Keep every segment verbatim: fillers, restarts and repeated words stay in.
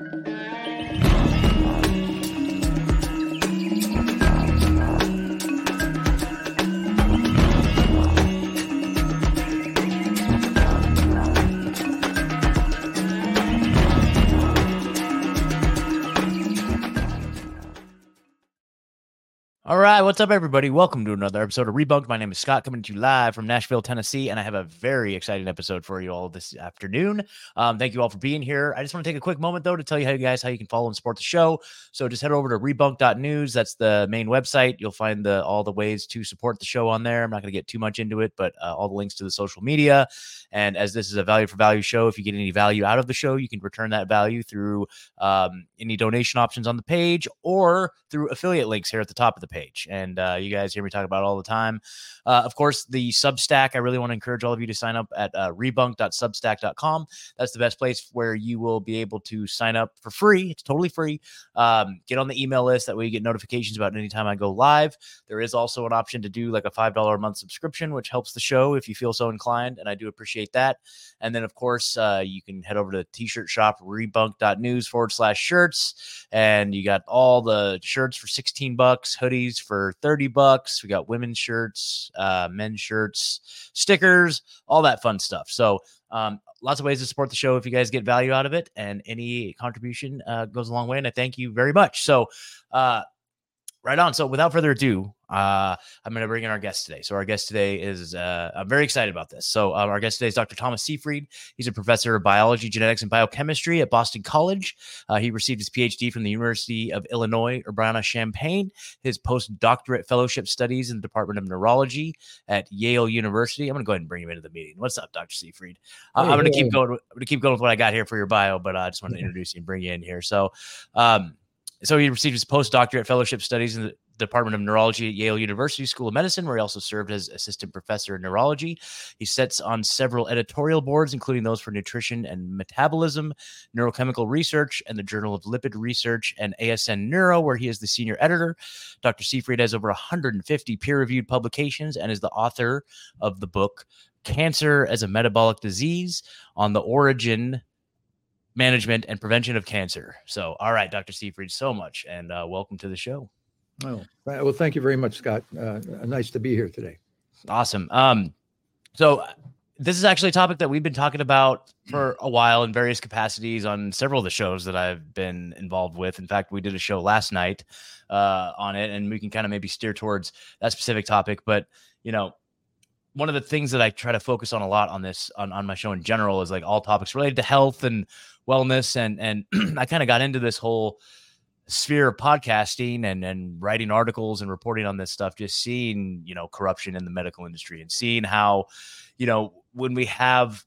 All right, what's up, everybody? Welcome to another episode of Rebunked. My name is Scott, coming to you live from Nashville, Tennessee, and I have a very exciting episode for you all this afternoon. Um, thank you all for being here. I just want to take a quick moment, though, to tell you how you guys how you can follow and support the show. So just head over to rebunk dot news. That's the main website. You'll find the all the ways to support the show on there. I'm not going to get too much into it, but uh, all the links to the social media. And as this is a value for value show, if you get any value out of the show, you can return that value through um, any donation options on the page or through affiliate links here at the top of the page. And uh, you guys hear me talk about it all the time. Uh, of course, the Substack, I really want to encourage all of you to sign up at uh, rebunk dot substack dot com. That's the best place where you will be able to sign up for free. It's totally free. Um, get on the email list. That way you get notifications about anytime I go live. There is also an option to do like a five dollars a month subscription, which helps the show if you feel so inclined. And I do appreciate that. And then, of course, uh, you can head over to the t-shirt shop, rebunk dot news forward slash shirts. And you got all the shirts for sixteen bucks, hoodies for thirty bucks. We got women's shirts, uh, men's shirts, stickers, all that fun stuff. So um, lots of ways to support the show if you guys get value out of it. And any contribution uh, goes a long way. And I thank you very much. So uh, right on. So without further ado, Uh, I'm going to bring in our guest today. So our guest today is, uh, I'm very excited about this. So um, our guest today is Doctor Thomas Seyfried. He's a professor of biology, genetics, and biochemistry at Boston College. Uh, he received his P H D from the University of Illinois, Urbana-Champaign, his postdoctorate fellowship studies in the Department of Neurology at Yale University. I'm going to go ahead and bring him into the meeting. What's up, Doctor Seyfried? Uh, hey, I'm going to keep going. I'm going to keep going with what I got here for your bio, but uh, I just want to introduce you and bring you in here. So, um, so he received his postdoctorate fellowship studies in the Department of Neurology at Yale University School of Medicine, where he also served as assistant professor in neurology. He sits on several editorial boards, including those for nutrition and metabolism, neurochemical research, and the Journal of Lipid Research, and A S N Neuro, where he is the senior editor. Doctor Seyfried has over one hundred fifty peer-reviewed publications and is the author of the book Cancer as a Metabolic Disease: On the Origin, Management, and Prevention of Cancer. So, all right, Doctor Seyfried, so much, and uh, welcome to the show. Oh, well, thank you very much, Scott. Uh, nice to be here today. Awesome. Um, so this is actually a topic that we've been talking about for a while in various capacities on several of the shows that I've been involved with. In fact, we did a show last night uh, on it, and we can kind of maybe steer towards that specific topic. But, you know, one of the things that I try to focus on a lot on this, on, on my show in general, is like all topics related to health and wellness. And, and I kind of got into this whole sphere of podcasting and, and writing articles and reporting on this stuff, just seeing, you know, corruption in the medical industry and seeing how, you know, when we have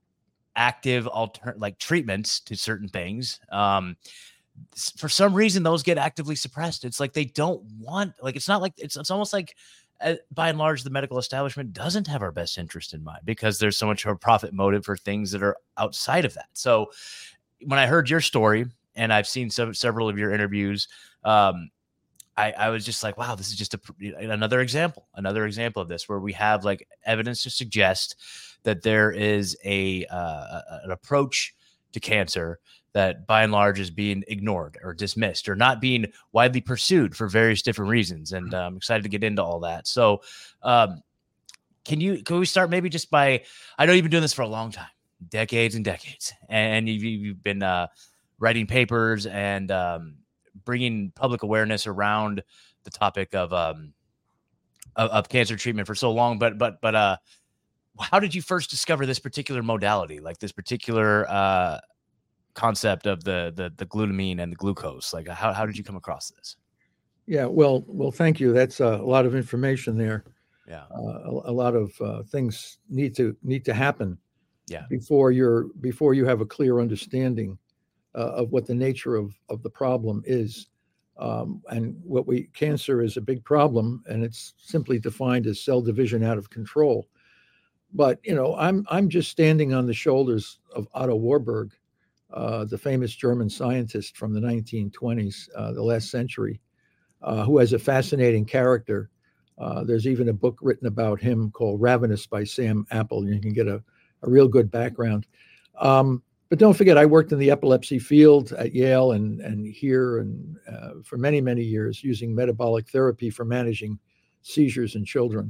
active alter like treatments to certain things, um, for some reason, those get actively suppressed. It's like, they don't want, like, it's not like it's, it's almost like uh, by and large, the medical establishment doesn't have our best interest in mind because there's so much of a profit motive for things that are outside of that. So when I heard your story, and I've seen some, several of your interviews, Um, I, I was just like, wow, this is just a, another example, another example of this, where we have like evidence to suggest that there is a uh, an approach to cancer that by and large is being ignored or dismissed or not being widely pursued for various different reasons. And uh, I'm excited to get into all that. So um, can you, can we start maybe just by, I know you've been doing this for a long time, decades and decades, and you've, you've been uh, writing papers and um, bringing public awareness around the topic of, um, of, of cancer treatment for so long. But, but, but uh, how did you first discover this particular modality, like this particular uh, concept of the, the, the glutamine and the glucose? Like how, how did you come across this? Yeah, well, well, thank you. That's a lot of information there. Yeah. Uh, a, a lot of uh, things need to need to happen. Yeah. Before you're, before you have a clear understanding Uh, of what the nature of, of the problem is. Um, and what we, cancer is a big problem, and it's simply defined as cell division out of control. But, you know, I'm, I'm just standing on the shoulders of Otto Warburg, uh, the famous German scientist from the nineteen twenties, uh, the last century, uh, who has a fascinating character. Uh, there's even a book written about him called Ravenous by Sam Apple. You can get a, a real good background. Um, but don't forget, I worked in the epilepsy field at Yale and, and here and uh, for many, many years using metabolic therapy for managing seizures in children.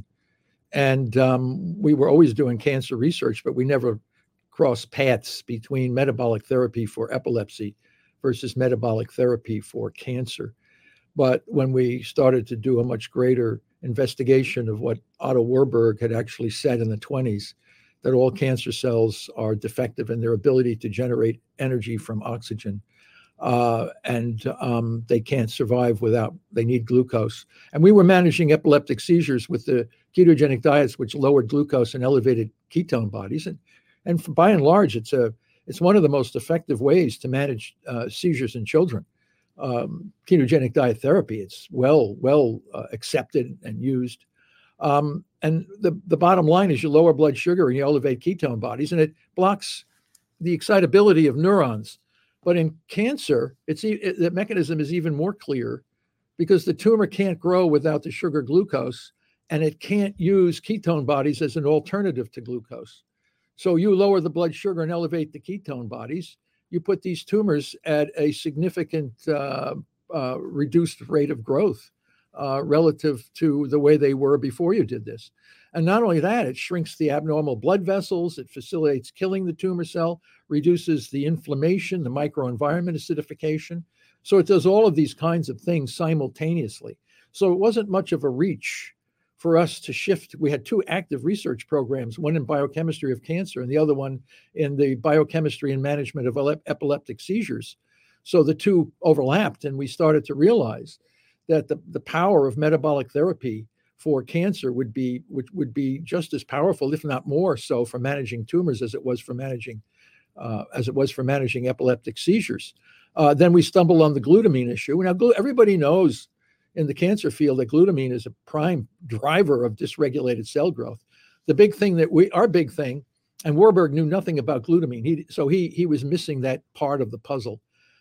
And um, we were always doing cancer research, but we never crossed paths between metabolic therapy for epilepsy versus metabolic therapy for cancer. But when we started to do a much greater investigation of what Otto Warburg had actually said in the twenties, that all cancer cells are defective in their ability to generate energy from oxygen. Uh, and um, they can't survive without, they need glucose. And we were managing epileptic seizures with the ketogenic diets, which lowered glucose and elevated ketone bodies. And, and for, by and large, it's a it's one of the most effective ways to manage uh, seizures in children. Um, ketogenic diet therapy, it's well, well uh, accepted and used. Um, and the, the bottom line is you lower blood sugar and you elevate ketone bodies, and it blocks the excitability of neurons. But in cancer, it's it, the mechanism is even more clear because the tumor can't grow without the sugar glucose, and it can't use ketone bodies as an alternative to glucose. So you lower the blood sugar and elevate the ketone bodies. You put these tumors at a significant uh, uh, reduced rate of growth uh, relative to the way they were before you did this. And not only that, it shrinks the abnormal blood vessels, it facilitates killing the tumor cell, reduces the inflammation, the microenvironment acidification. So it does all of these kinds of things simultaneously. So it wasn't much of a reach for us to shift. We had two active research programs, one in biochemistry of cancer and the other one in the biochemistry and management of epileptic seizures. So the two overlapped, and we started to realize that the, the power of metabolic therapy for cancer would be would, would be just as powerful, if not more so, for managing tumors as it was for managing uh, as it was for managing epileptic seizures. Uh, then we stumbled on the glutamine issue. Now, glu- everybody knows in the cancer field that glutamine is a prime driver of dysregulated cell growth. The big thing that we, our big thing, and Warburg knew nothing about glutamine, he, so he he was missing that part of the puzzle.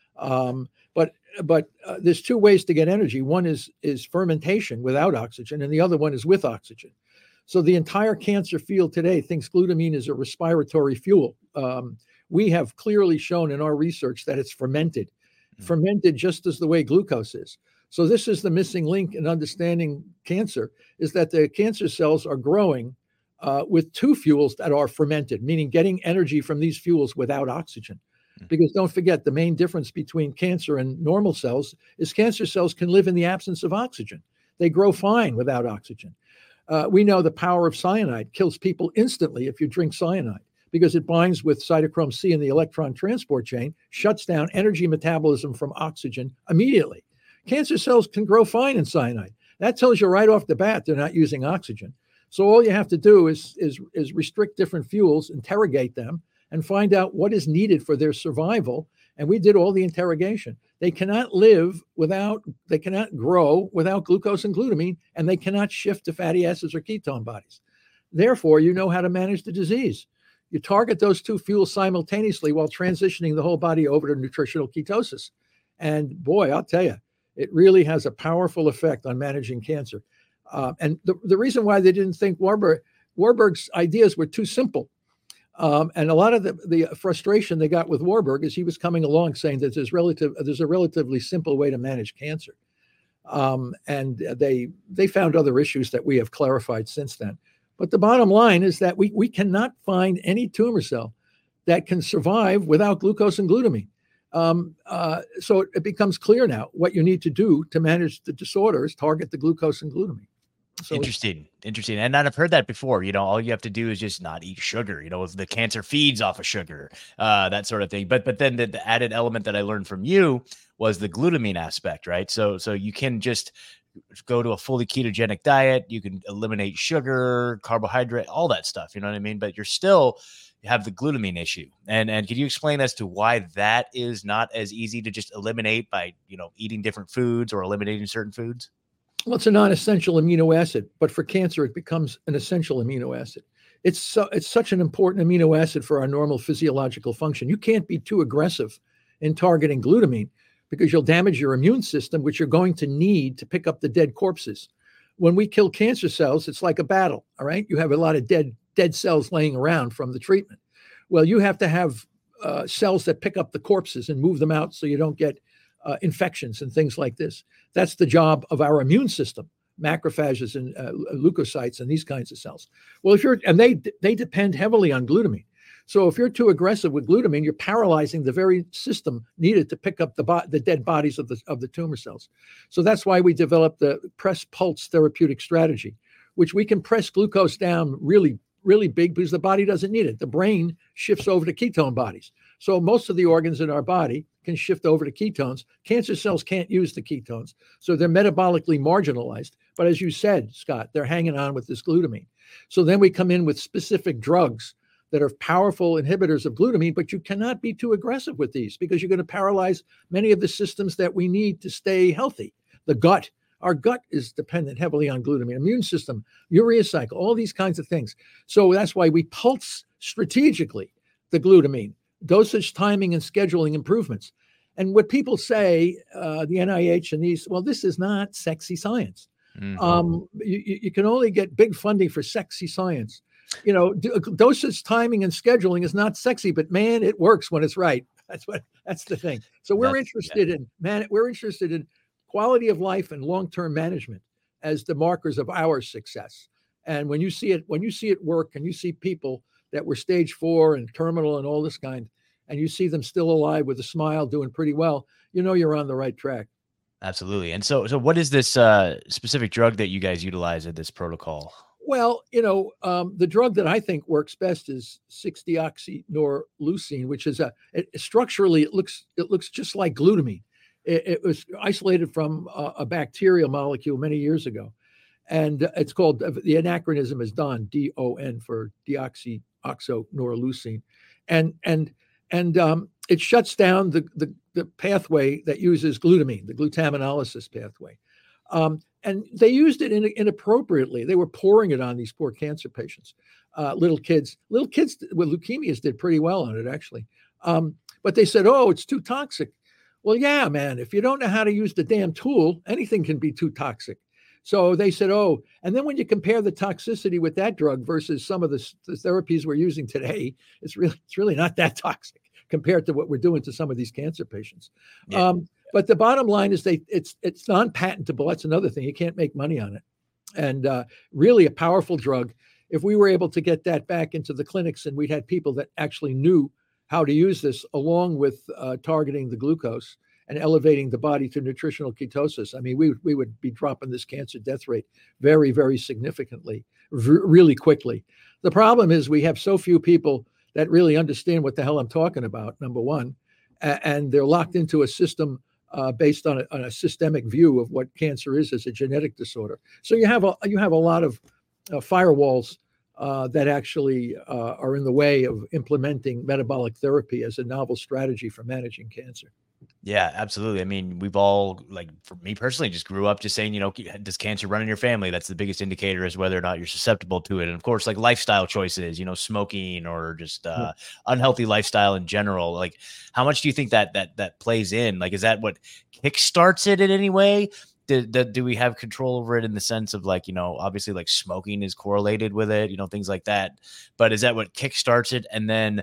Um, but but uh, there's two ways to get energy. One is is fermentation without oxygen, and the other one is with oxygen. So the entire cancer field today thinks glutamine is a respiratory fuel. Um, we have clearly shown in our research that it's fermented, mm-hmm. fermented just as the way glucose is. So this is the missing link in understanding cancer, is that the cancer cells are growing uh, with two fuels that are fermented, meaning getting energy from these fuels without oxygen. Because don't forget, the main difference between cancer and normal cells is cancer cells can live in the absence of oxygen. They grow fine without oxygen. Uh, we know the power of cyanide kills people instantly if you drink cyanide, because it binds with cytochrome C in the electron transport chain, shuts down energy metabolism from oxygen immediately. Cancer cells can grow fine in cyanide. That tells you right off the bat they're not using oxygen. So all you have to do is, is, is restrict different fuels, interrogate them, and find out what is needed for their survival. And we did all the interrogation. They cannot live without, they cannot grow without glucose and glutamine, and they cannot shift to fatty acids or ketone bodies. Therefore, you know how to manage the disease. You target those two fuels simultaneously while transitioning the whole body over to nutritional ketosis. And boy, I'll tell you, it really has a powerful effect on managing cancer. Uh, and the, the reason why they didn't think Warburg, Warburg's ideas were too simple. Um, and a lot of the, the frustration they got with Warburg is he was coming along saying that there's relative there's a relatively simple way to manage cancer, um, and they they found other issues that we have clarified since then. But the bottom line is that we we cannot find any tumor cell that can survive without glucose and glutamine. Um, uh, so it, it becomes clear now what you need to do to manage the disorder is target the glucose and glutamine. So interesting, interesting. And I've heard that before. You know, all you have to do is just not eat sugar. You know, the cancer feeds off of sugar, uh, that sort of thing. But but then the, the added element that I learned from you was the glutamine aspect, right? So so you can just go to a fully ketogenic diet. You can eliminate sugar, carbohydrate, all that stuff. You know what I mean? But you're still you have the glutamine issue. And and can you explain as to why that is not as easy to just eliminate by, you know, eating different foods or eliminating certain foods? Well, it's a non-essential amino acid, but for cancer, it becomes an essential amino acid. It's so, it's such an important amino acid for our normal physiological function. You can't be too aggressive in targeting glutamine because you'll damage your immune system, which you're going to need to pick up the dead corpses. When we kill cancer cells, it's like a battle, all right? You have a lot of dead, dead cells laying around from the treatment. Well, you have to have uh, cells that pick up the corpses and move them out so you don't get uh, infections and things like this. That's the job of our immune system, macrophages and uh, leukocytes and these kinds of cells. Well, if you're, and they they depend heavily on glutamine. So if you're too aggressive with glutamine, you're paralyzing the very system needed to pick up the bo- the dead bodies of the of the tumor cells. So that's why we developed the press pulse therapeutic strategy, which we can press glucose down really, really big because the body doesn't need it. The brain shifts over to ketone bodies. So most of the organs in our body can shift over to ketones. Cancer cells can't use the ketones. So they're metabolically marginalized. But as you said, Scott, they're hanging on with this glutamine. So then we come in with specific drugs that are powerful inhibitors of glutamine, but you cannot be too aggressive with these because you're going to paralyze many of the systems that we need to stay healthy. The gut, our gut is dependent heavily on glutamine, immune system, urea cycle, all these kinds of things. So that's why we pulse strategically the glutamine, dosage, timing, and scheduling improvements. And what people say, uh, the N I H and these, well, this is not sexy science. Mm-hmm. Um, you, you can only get big funding for sexy science. You know, dosage, timing, and scheduling is not sexy, but man, it works when it's right. That's what. That's the thing. So we're that's, interested yeah. in man. We're interested in quality of life and long-term management as the markers of our success. And when you see it, when you see it work, and you see people that were stage four and terminal and all this kind, and you see them still alive with a smile, doing pretty well, you know you're on the right track. Absolutely. And so, so what is this uh, specific drug that you guys utilize in this protocol? Well, you know, um, the drug that I think works best is six deoxynorlucine, which is a it, structurally it looks it looks just like glutamine. It, it was isolated from a, a bacterial molecule many years ago, and it's called the anachronism is D O N, D O N for deoxyoxynorlucine, and and and um, it shuts down the, the the pathway that uses glutamine, the glutaminolysis pathway. Um, and they used it in, inappropriately. They were pouring it on these poor cancer patients, uh, little kids. Little kids with leukemias did pretty well on it, actually. Um, but they said, oh, it's too toxic. Well, yeah, man, if you don't know how to use the damn tool, anything can be too toxic. So they said, oh, and then when you compare the toxicity with that drug versus some of the, the therapies we're using today, it's really, it's really not that toxic compared to what we're doing to some of these cancer patients. Yeah. Um, But the bottom line is they it's it's non-patentable. That's another thing. You can't make money on it. And uh, really a powerful drug. If we were able to get that back into the clinics and we'd had people that actually knew how to use this along with uh, targeting the glucose and elevating the body to nutritional ketosis, I mean, we, we would be dropping this cancer death rate very, very significantly, r- really quickly. The problem is we have so few people that really understand what the hell I'm talking about, number one, a- and they're locked into a system Uh, based on a, on a systemic view of what cancer is as a genetic disorder. So you have a you have a lot of uh, firewalls uh, that actually uh, are in the way of implementing metabolic therapy as a novel strategy for managing cancer. Yeah, absolutely. I mean, we've all, like, for me personally, just grew up just saying, you know, does cancer run in your family? That's the biggest indicator as whether or not you're susceptible to it. And of course, like lifestyle choices, you know, smoking or just uh, yeah. unhealthy lifestyle in general. Like, how much do you think that that that plays in? Like, is that what kickstarts it in any way? Do, do, do we have control over it in the sense of, like, you know, obviously like smoking is correlated with it, you know, things like that. But is that what kickstarts it? And then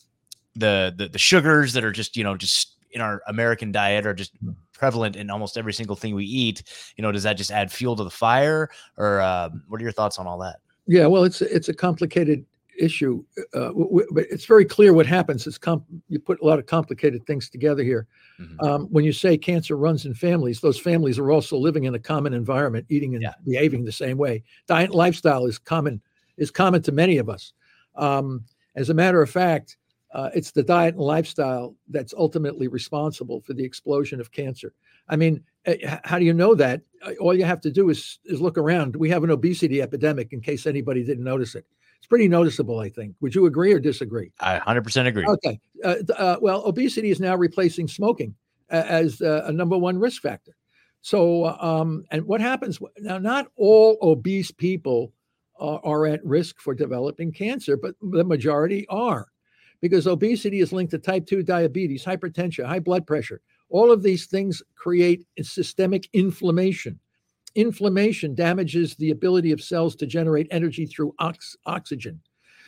the the, the sugars that are just, you know, just in our American diet are just prevalent in almost every single thing we eat. You know, does that just add fuel to the fire, or um, what are your thoughts on all that? Yeah, well, it's it's a complicated issue, uh, w- w- but it's very clear what happens. It's comp- you put a lot of complicated things together here. Mm-hmm. Um, when you say cancer runs in families, those families are also living in a common environment, eating and yeah. behaving the same way. Diet and lifestyle is common is common to many of us. Um, as a matter of fact, Uh, it's the diet and lifestyle that's ultimately responsible for the explosion of cancer. I mean, uh, how do you know that? Uh, all you have to do is is look around. We have an obesity epidemic, in case anybody didn't notice it. It's pretty noticeable, I think. Would you agree or disagree? I one hundred percent agree. Okay. Uh, uh, well, obesity is now replacing smoking uh, as uh, a number one risk factor. So, um, and what happens now? Not all obese people uh, are at risk for developing cancer, but the majority are. Because obesity is linked to type two diabetes, hypertension, high blood pressure. All of these things create systemic inflammation. Inflammation damages the ability of cells to generate energy through ox- oxygen.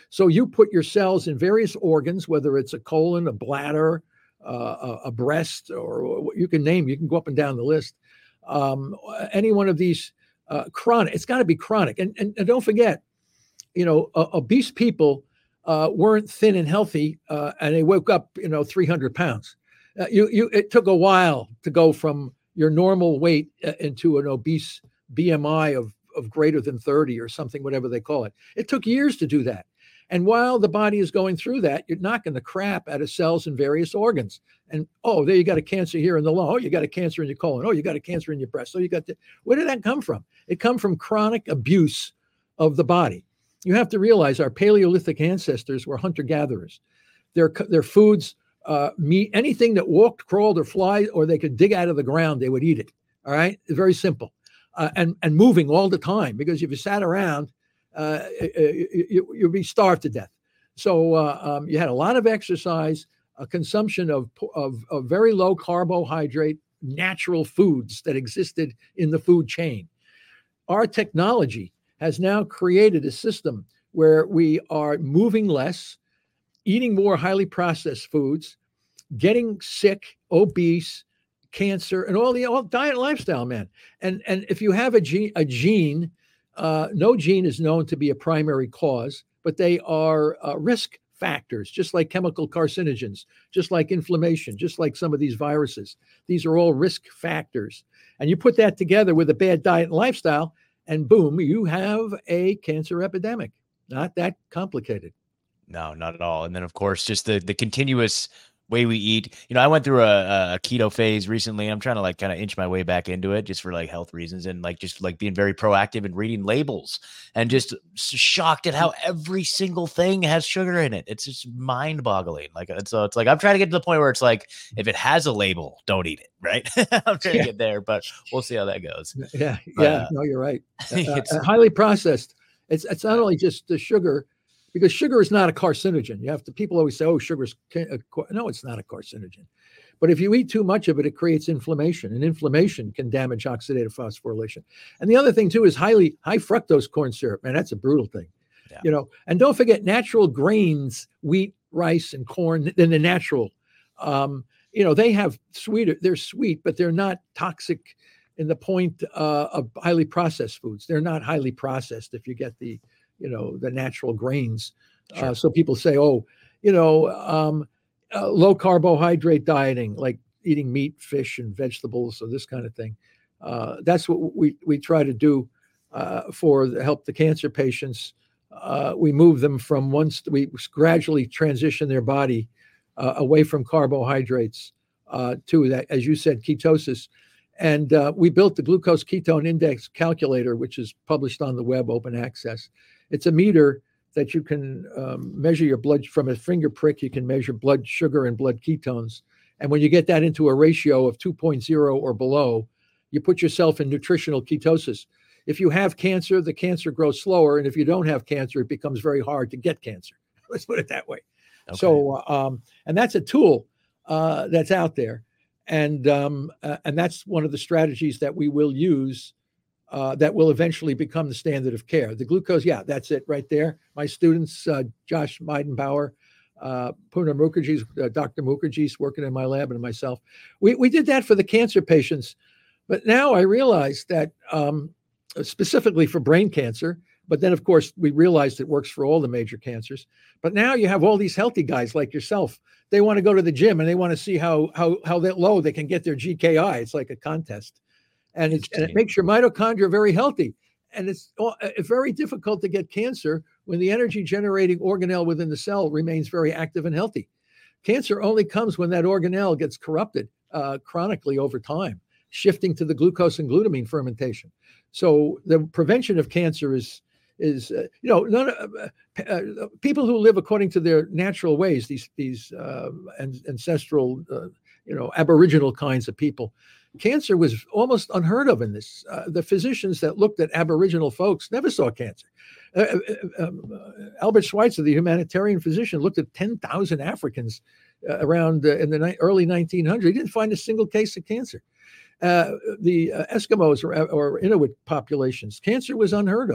So you put your cells in various organs, whether it's a colon, a bladder, uh, a, a breast, or what you can name. You can go up and down the list. Um, any one of these uh, chronic. It's got to be chronic. And, and and don't forget, you know, uh, obese people uh, weren't thin and healthy, uh, and they woke up, you know, three hundred pounds. Uh, you you. It took a while to go from your normal weight uh, into an obese B M I of of greater than thirty or something, whatever they call it. It took years to do that. And while the body is going through that, you're knocking the crap out of cells in various organs. And, oh, there you got a cancer here in the lung. Oh, you got a cancer in your colon. Oh, you got a cancer in your breast. Oh, you got the, where did that come from? It come from chronic abuse of the body. You have to realize our Paleolithic ancestors were hunter-gatherers. Their, their foods, uh, meat, anything that walked, crawled, or fly, or they could dig out of the ground, they would eat it. All right? It's very simple. Uh, and, and moving all the time, because if you sat around, uh, you, you'd be starved to death. So uh, um, you had a lot of exercise, a consumption of, of, of very low carbohydrate, natural foods that existed in the food chain. Our technology has now created a system where we are moving less, eating more highly processed foods, getting sick, obese, cancer, and all the all diet and lifestyle, man. And and if you have a gene, a gene, uh, no gene is known to be a primary cause, but they are uh, risk factors, just like chemical carcinogens, just like inflammation, just like some of these viruses. These are all risk factors. And you put that together with a bad diet and lifestyle, and boom, you have a cancer epidemic. Not that complicated. No, not at all. And then, of course, just the the continuous way we eat. You know, I went through a, a keto phase recently. I'm trying to like kind of inch my way back into it just for like health reasons, and like just like being very proactive and reading labels, and just shocked at how every single thing has sugar in it. It's just mind boggling. Like, and so it's like, I'm trying to get to the point where it's like, if it has a label, don't eat it. Right. I'm trying yeah. to get there, but we'll see how that goes. Yeah. But, yeah. Uh, no, you're right. Uh, uh, highly processed. It's, it's not only just the sugar, because sugar is not a carcinogen. You have to, people always say, oh, sugar's, a, no, it's not a carcinogen. But if you eat too much of it, it creates inflammation, and inflammation can damage oxidative phosphorylation. And the other thing too is highly, high fructose corn syrup. Man, that's a brutal thing, yeah. you know, and don't forget natural grains, wheat, rice, and corn, then the natural, um, you know, they have sweeter, they're sweet, but they're not toxic in the point uh, of highly processed foods. They're not highly processed if you get the, you know, the natural grains. Sure. Uh, so people say, oh, you know, um, uh, low carbohydrate dieting, like eating meat, fish, and vegetables, or this kind of thing. Uh, that's what we, we try to do uh, for the, help the cancer patients. Uh, we move them from once, we gradually transition their body uh, away from carbohydrates uh, to that, as you said, ketosis. And uh, we built the glucose ketone index calculator, which is published on the web, open access. It's a meter that you can um, measure your blood from a finger prick. You can measure blood sugar and blood ketones. And when you get that into a ratio of two point oh or below, you put yourself in nutritional ketosis. If you have cancer, the cancer grows slower. And if you don't have cancer, it becomes very hard to get cancer. Let's put it that way. Okay. So, um, and that's a tool uh, that's out there. And um, uh, and that's one of the strategies that we will use uh, that will eventually become the standard of care. The glucose, yeah, that's it right there. My students, uh, Josh Meidenbauer, uh, Puna Mukherjee's, uh, Doctor Mukherjee's working in my lab, and myself. We, we did that for the cancer patients. But now I realize that um, specifically for brain cancer, but then, of course, we realized it works for all the major cancers. But now you have all these healthy guys like yourself. They want to go to the gym and they want to see how how how that low they can get their G K I. It's like a contest, and it's and it makes your mitochondria very healthy. And it's, it's very difficult to get cancer when the energy generating organelle within the cell remains very active and healthy. Cancer only comes when that organelle gets corrupted uh, chronically over time, shifting to the glucose and glutamine fermentation. So the prevention of cancer is. is, uh, you know, none uh, uh, people who live according to their natural ways, these, these uh, ancestral, uh, you know, aboriginal kinds of people, cancer was almost unheard of in this. Uh, the physicians that looked at aboriginal folks never saw cancer. Uh, uh, um, uh, Albert Schweitzer, the humanitarian physician, looked at ten thousand Africans uh, around uh, in the ni- early nineteen hundreds. He didn't find a single case of cancer. Uh, the uh, Eskimos or, or Inuit populations, cancer was unheard of.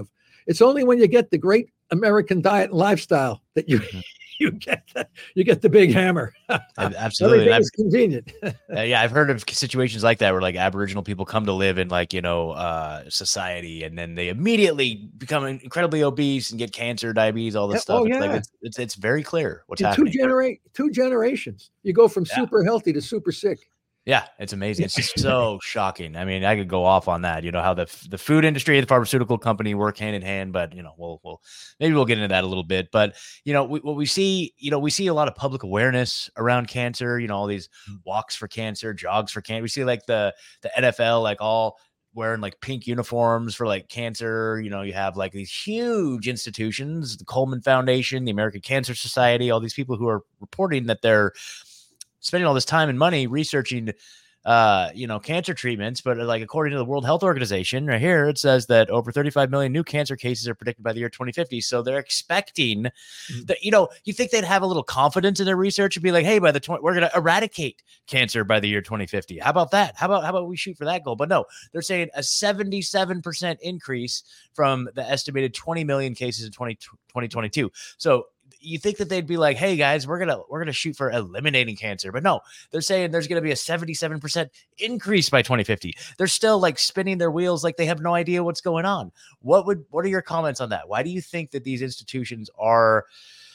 It's only when you get the great American diet and lifestyle that you mm-hmm. you get the, you get the big hammer. Absolutely, everything is convenient. uh, yeah, I've heard of situations like that where like Aboriginal people come to live in like you know uh, society, and then they immediately become incredibly obese and get cancer, diabetes, all this yeah, stuff. oh, it's yeah. like it's, it's it's very clear what's In happening. Two generate two generations, you go from yeah. super healthy to super sick. Yeah, it's amazing. It's just so shocking. I mean, I could go off on that. You know how the the food industry, the pharmaceutical company work hand in hand. But you know, we'll we'll maybe we'll get into that a little bit. But you know, we, what we see, you know, we see a lot of public awareness around cancer. You know, all these walks for cancer, jogs for cancer. We see like the the N F L, like all wearing like pink uniforms for like cancer. You know, you have like these huge institutions, the Coleman Foundation, the American Cancer Society, all these people who are reporting that they're spending all this time and money researching, uh, you know, cancer treatments. But like, according to the World Health Organization right here, it says that over thirty-five million new cancer cases are predicted by the year twenty fifty. So they're expecting mm-hmm. that, you know, you think they'd have a little confidence in their research and be like, hey, by the twenty, we're going to eradicate cancer by the year twenty fifty. How about that? How about, how about we shoot for that goal? But no, they're saying a seventy-seven percent increase from the estimated twenty million cases in twenty twenty-two. So you think that they'd be like, hey guys, we're going to, we're going to shoot for eliminating cancer, but no, they're saying there's going to be a seventy-seven percent increase by twenty fifty. They're still like spinning their wheels. Like they have no idea what's going on. What would, what are your comments on that? Why do you think that these institutions are,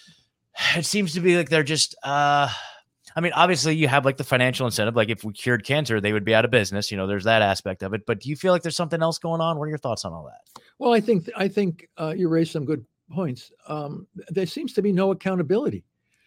it seems to be like, they're just, uh, I mean, obviously you have like the financial incentive. Like if we cured cancer, they would be out of business. You know, there's that aspect of it, but do you feel like there's something else going on? What are your thoughts on all that? Well, I think, I think uh, you raised some good points. Um, there seems to be no accountability.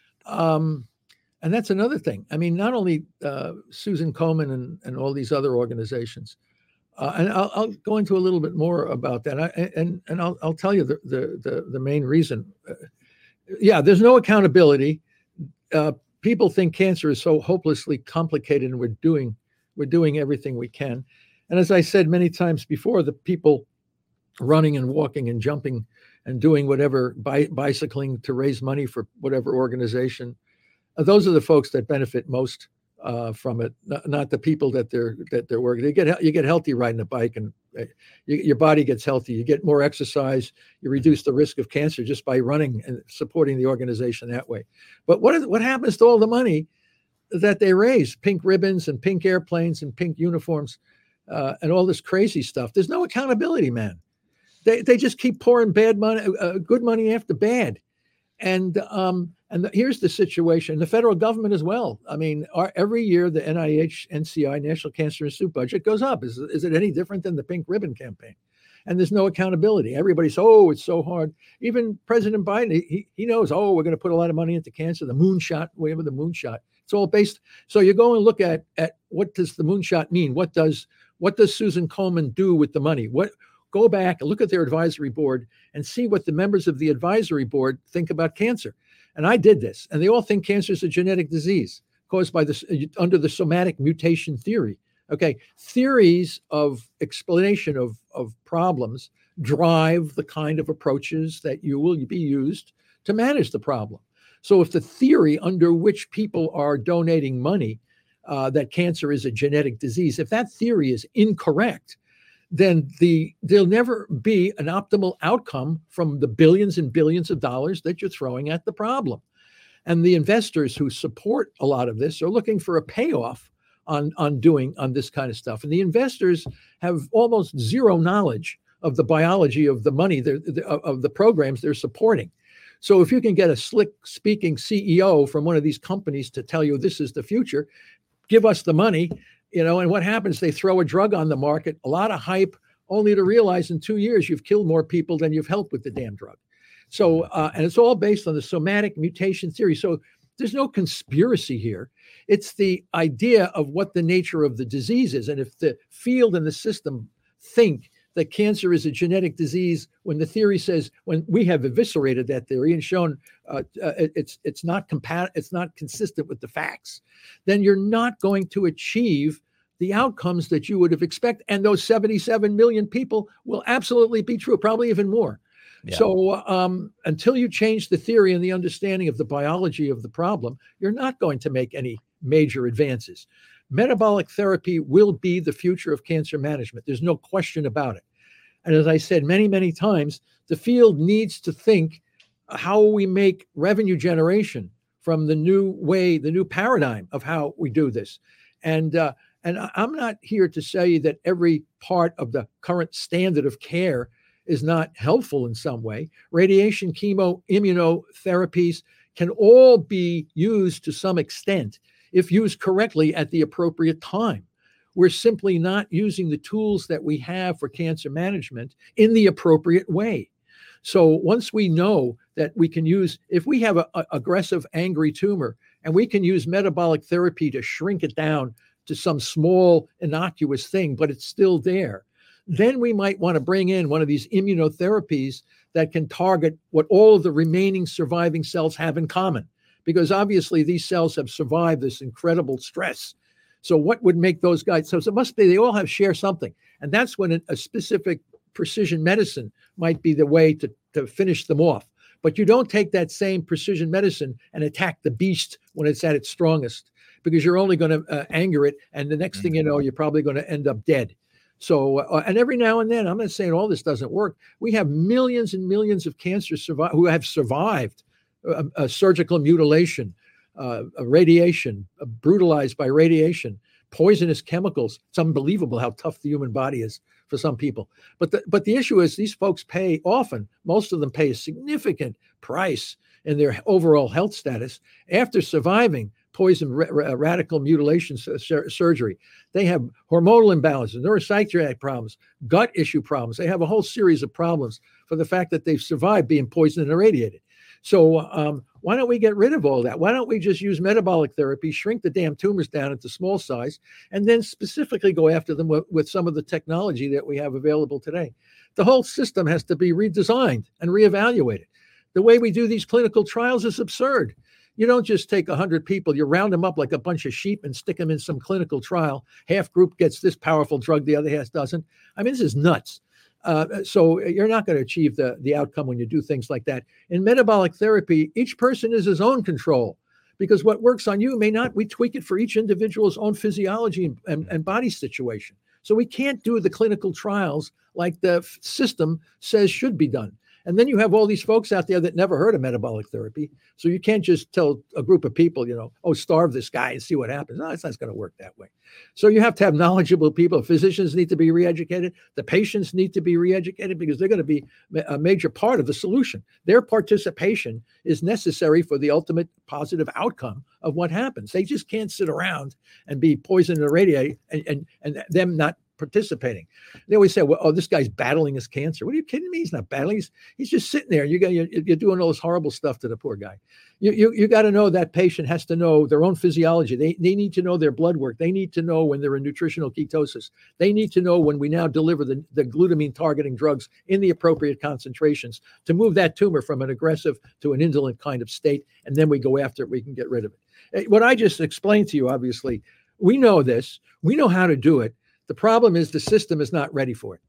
Um, and that's another thing. I mean, not only uh, Susan Komen and, and all these other organizations, uh, and I'll, I'll go into a little bit more about that. I, and and I'll, I'll tell you the, the, the, the main reason. Uh, yeah, there's no accountability. Uh, people think cancer is so hopelessly complicated, and we're doing, we're doing everything we can. And as I said many times before, the people running and walking and jumping and doing whatever, bi- bicycling to raise money for whatever organization, uh, those are the folks that benefit most uh, from it, not, not the people that they're that they're working. You get you get healthy riding a bike, and uh, you, your body gets healthy. You get more exercise. You reduce the risk of cancer just by running and supporting the organization that way. But what is, what happens to all the money that they raise? Pink ribbons and pink airplanes and pink uniforms uh, and all this crazy stuff. There's no accountability, man. They they just keep pouring bad money, uh, good money after bad, and um and the, here's the situation: the federal government as well. I mean, our, every year the N I H, N C I, National Cancer Institute budget goes up. Is is it any different than the Pink Ribbon campaign? And there's no accountability. Everybody's oh, it's so hard. Even President Biden, he he knows. Oh, we're going to put a lot of money into cancer. The moonshot, whatever the moonshot. It's all based. So you go and look at at what does the moonshot mean? What does what does Susan Komen do with the money? What Go back and look at their advisory board and see what the members of the advisory board think about cancer. And I did this, and they all think cancer is a genetic disease caused by this under the somatic mutation theory. Okay, theories of explanation of, of problems drive the kind of approaches that you will be used to manage the problem. So if the theory under which people are donating money, uh, that cancer is a genetic disease, if that theory is incorrect, then the there'll never be an optimal outcome from the billions and billions of dollars that you're throwing at the problem. And the investors who support a lot of this are looking for a payoff on, on doing on this kind of stuff. And the investors have almost zero knowledge of the biology of the money, of the programs they're supporting. So if you can get a slick speaking C E O from one of these companies to tell you this is the future, give us the money. You know, and what happens? They throw a drug on the market, a lot of hype, only to realize in two years you've killed more people than you've helped with the damn drug. So, uh, and it's all based on the somatic mutation theory. So there's no conspiracy here. It's the idea of what the nature of the disease is. And if the field and the system think that cancer is a genetic disease, when the theory says, when we have eviscerated that theory and shown uh, uh, it's it's not compat- it's not consistent with the facts, then you're not going to achieve the outcomes that you would have expected. And those seventy-seven million people will absolutely be true, probably even more. Yeah. So um, until you change the theory and the understanding of the biology of the problem, you're not going to make any major advances. Metabolic therapy will be the future of cancer management. There's no question about it. And as I said many, many times, The field needs to think, how we make revenue generation from the new way, the new paradigm of how we do this. And uh, and I'm not here to say that every part of the current standard of care is not helpful in some way. Radiation, chemo, immunotherapies can all be used to some extent if used correctly at the appropriate time. We're simply not using the tools that we have for cancer management in the appropriate way. So once we know that we can use, if we have an aggressive, angry tumor, and we can use metabolic therapy to shrink it down to some small, innocuous thing, but it's still there, then we might want to bring in one of these immunotherapies that can target what all of the remaining surviving cells have in common. Because obviously these cells have survived this incredible stress. So what would make those guys, so it must be, they all have share something. And that's when a, a specific precision medicine might be the way to, to finish them off. But you don't take that same precision medicine and attack the beast when it's at its strongest, because you're only going to uh, anger it. And the next thing you know, you're probably going to end up dead. So, uh, and every now and then, I'm not saying all this doesn't work. We have millions and millions of cancer survive who have survived a, a surgical mutilation, uh, a radiation, a brutalized by radiation, poisonous chemicals. It's unbelievable how tough the human body is for some people. But the, but the issue is these folks pay often, most of them pay a significant price in their overall health status after surviving poison ra- ra- radical mutilation sur- surgery. They have hormonal imbalances, neuropsychiatric problems, gut issue problems. They have a whole series of problems for the fact that they've survived being poisoned and irradiated. So um, why don't we get rid of all that? Why don't we just use metabolic therapy, shrink the damn tumors down into small size, and then specifically go after them with, with some of the technology that we have available today? The whole system has to be redesigned and reevaluated. The way we do these clinical trials is absurd. You don't just take one hundred people, you round them up like a bunch of sheep and stick them in some clinical trial. Half group gets this powerful drug, the other half doesn't. I mean, this is nuts. Uh, so you're not going to achieve the, the outcome when you do things like that. In metabolic therapy, each person is his own control, because what works on you may not, we tweak it for each individual's own physiology and, and, and body situation. So we can't do the clinical trials like the f- system says should be done. And then you have all these folks out there that never heard of metabolic therapy. So you can't just tell a group of people, you know, oh, starve this guy and see what happens. No, it's not going to work that way. So you have to have knowledgeable people. Physicians need to be re-educated. The patients need to be re-educated, because they're going to be a major part of the solution. Their participation is necessary for the ultimate positive outcome of what happens. They just can't sit around and be poisoned and irradiated and, and, and them not participating. They always say, well, oh, this guy's battling his cancer. What are you kidding me? He's not battling. He's, he's just sitting there. You got, you're, you're doing all this horrible stuff to the poor guy. You, you, you got to know that patient has to know their own physiology. They, they need to know their blood work. They need to know when they're in nutritional ketosis. They need to know when we now deliver the, the glutamine targeting drugs in the appropriate concentrations to move that tumor from an aggressive to an indolent kind of state. And then we go after it. We can get rid of it. What I just explained to you, obviously, we know this. We know how to do it. The problem is the system is not ready for it.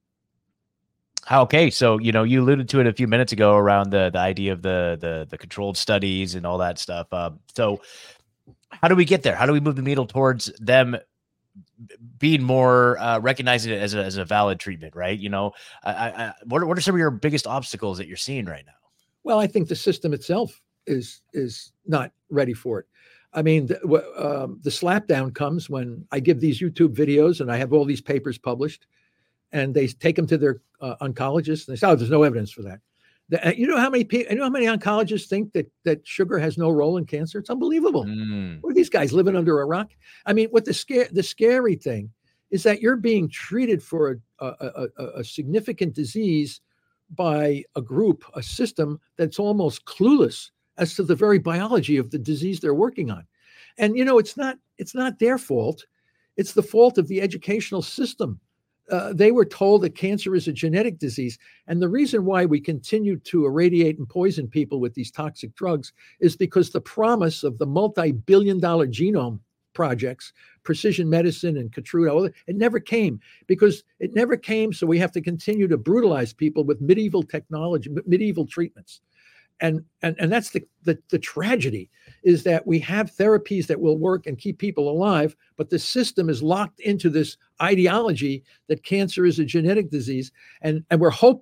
Okay, so you know you alluded to it a few minutes ago around the the idea of the the the controlled studies and all that stuff. Uh, so how do we get there? How do we move the needle towards them being more uh, recognizing it as a as a valid treatment? Right? You know, I, I, what are, what are some of your biggest obstacles that you're seeing right now? Well, I think the system itself is is not ready for it. I mean, the, um, the slapdown comes when I give these YouTube videos and I have all these papers published, and they take them to their uh, oncologists and they say, "Oh, there's no evidence for that." The, you know how many people? You know how many oncologists think that that sugar has no role in cancer? It's unbelievable. Mm. What are these guys living under a rock? I mean, what the scare the scary thing is that you're being treated for a, a, a, a significant disease by a group, a system that's almost clueless as to the very biology of the disease they're working on. And, you know, it's not, it's not their fault. It's the fault of the educational system. Uh, they were told that cancer is a genetic disease. And the reason why we continue to irradiate and poison people with these toxic drugs is because the promise of the multi-billion dollar genome projects, precision medicine and Keytruda, it never came because it never came. So we have to continue to brutalize people with medieval technology, medieval treatments. And, and, and that's the, the, the tragedy, is that we have therapies that will work and keep people alive, but the system is locked into this ideology that cancer is a genetic disease. And, and we're hoping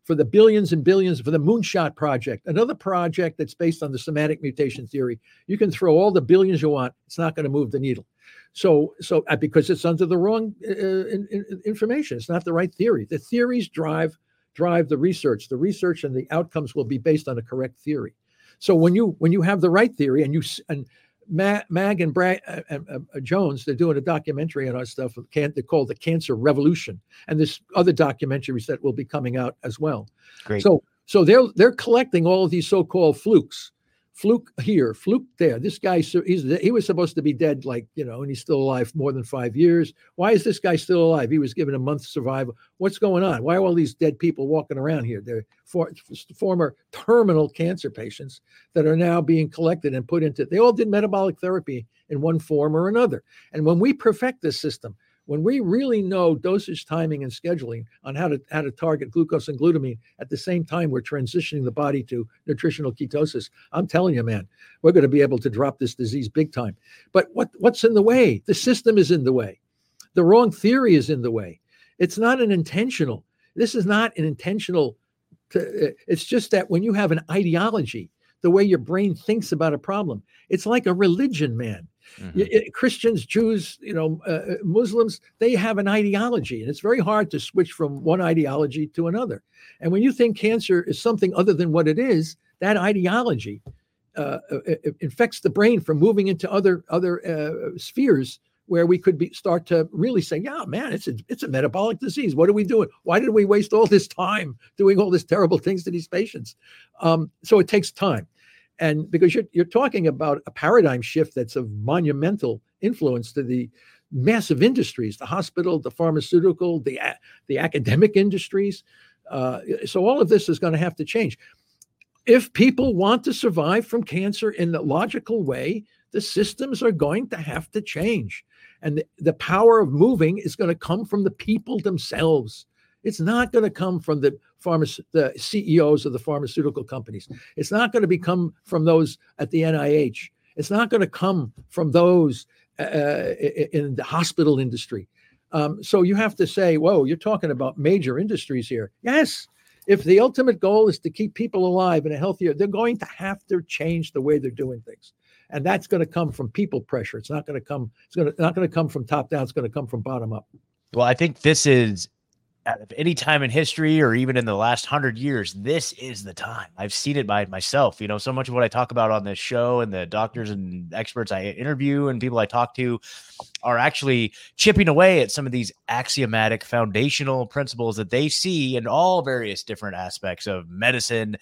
for the billions and billions for the Moonshot Project, another project that's based on the somatic mutation theory. You can throw all the billions you want. It's not going to move the needle. So, so uh, because it's under the wrong uh, in, in, information, it's not the right theory. The theories drive drive the research. The research and the outcomes will be based on a correct theory. So when you when you have the right theory, and you and Mag, Mag and Brad uh, uh, Jones, they're doing a documentary on our stuff. Can they call the Cancer Revolution, and there's other documentaries that will be coming out as well. Great. So so they're they're collecting all of these so-called flukes. Fluke here, fluke there. This guy, he's, he was supposed to be dead, like, you know, and he's still alive more than five years. Why is this guy still alive? He was given a month's survival. What's going on? Why are all these dead people walking around here? They're for, former terminal cancer patients that are now being collected and put into, they all did metabolic therapy in one form or another. And when we perfect this system, when we really know dosage, timing, and scheduling on how to how to target glucose and glutamine at the same time we're transitioning the body to nutritional ketosis, I'm telling you, man, we're going to be able to drop this disease big time. But what what's in the way? The system is in the way. The wrong theory is in the way. It's not an intentional. This is not an intentional. To, it's just that when you have an ideology, the way your brain thinks about a problem, it's like a religion, man. Mm-hmm. It, Christians, Jews, you know, uh, Muslims, they have an ideology, and it's very hard to switch from one ideology to another. And when you think cancer is something other than what it is, that ideology uh, infects the brain from moving into other other uh, spheres where we could be start to really say, yeah, man, it's a, it's a metabolic disease. What are we doing? Why did we waste all this time doing all these terrible things to these patients? Um, so it takes time. And because you're, you're talking about a paradigm shift that's of monumental influence to the massive industries, the hospital, the pharmaceutical, the, the academic industries. Uh, so all of this is going to have to change. If people want to survive from cancer in the logical way, the systems are going to have to change. And the, the power of moving is going to come from the people themselves. It's not going to come from the pharma, the C E Os of the pharmaceutical companies. It's not going to become from those at the N I H. It's not going to come from those uh, in the hospital industry. Um, so you have to say, whoa, you're talking about major industries here. Yes, if the ultimate goal is to keep people alive and a healthier, they're going to have to change the way they're doing things. And that's going to come from people pressure. It's not going to come, it's going to not going to come from top down. It's going to come from bottom up. Well, I think this is, at any time in history or even in the last hundred years, this is the time. I've seen it by myself. You know, so much of what I talk about on this show and the doctors and experts I interview and people I talk to are actually chipping away at some of these axiomatic foundational principles that they see in all various different aspects of medicine,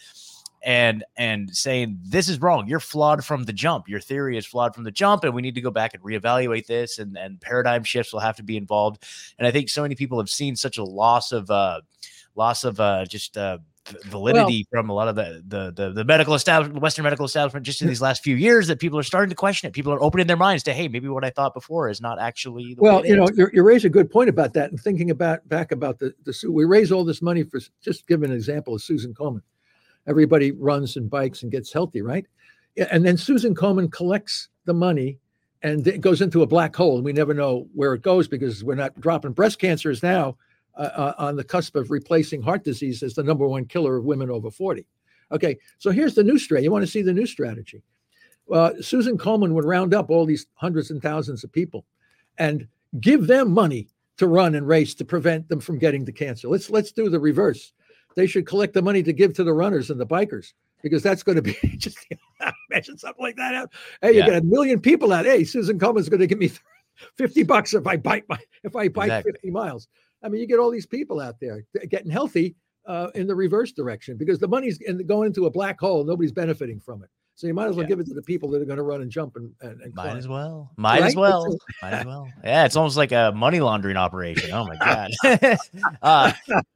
and and saying this is wrong. You're flawed from the jump. Your theory is flawed from the jump, and we need to go back and reevaluate this, and, and paradigm shifts will have to be involved. And I think so many people have seen such a loss of uh, loss of uh, just uh, validity well, from a lot of the the the, the medical establishment, Western medical establishment, just in these last few years, that people are starting to question it. People are opening their minds to, hey, maybe what I thought before is not actually the well, way it you know, is. you you raise a good point about that, and thinking about back about the the we raise all this money for, just give an example of Susan Komen. Everybody runs and bikes and gets healthy, right? And then Susan Komen collects the money and it goes into a black hole, and we never know where it goes because we're not dropping. Breast cancer is now uh, on the cusp of replacing heart disease as the number one killer of women over forty. Okay, so here's the new strategy. You want to see the new strategy? Uh, Susan Komen would round up all these hundreds and thousands of people and give them money to run and race to prevent them from getting the cancer. Let's let's do the reverse. They should collect the money to give to the runners and the bikers, because that's going to be just imagine something like that out. Hey, you yeah. got a million people out. Hey, Susan Komen's going to give me fifty bucks if I bike my if I bike exactly. fifty miles. I mean, you get all these people out there getting healthy uh, in the reverse direction, because the money's in, going into a black hole. Nobody's benefiting from it. So you might as well yeah. give it to the people that are going to run and jump and, and, and might climb. as well. Might right? as well. Might as well. Yeah, it's almost like a money laundering operation. Oh my God. uh,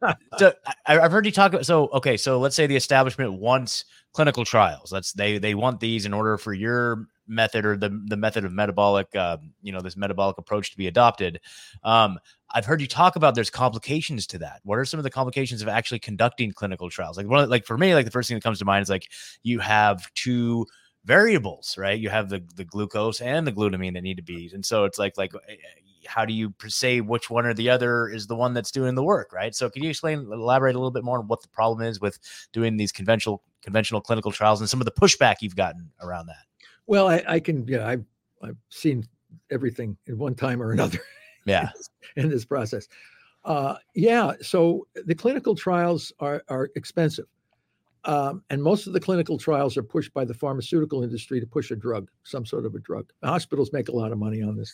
so I, I've heard you talk. So okay, so let's say the establishment wants clinical trials. Let's they they want these in order for your method or the the method of metabolic, uh, you know, this metabolic approach to be adopted. Um, I've heard you talk about there's complications to that. What are some of the complications of actually conducting clinical trials? Like one, like for me, like the first thing that comes to mind is like you have two variables, right? You have the the glucose and the glutamine that need to be, and so it's like like how do you say which one or the other is the one that's doing the work, right? So can you explain, elaborate a little bit more on what the problem is with doing these conventional conventional clinical trials and some of the pushback you've gotten around that? Well, I, I can, yeah, I've, I've seen everything in one time or another. Yeah. in, this, in this process. Uh, yeah. So the clinical trials are, are expensive. Um, and most of the clinical trials are pushed by the pharmaceutical industry to push a drug, some sort of a drug. The hospitals make a lot of money on this.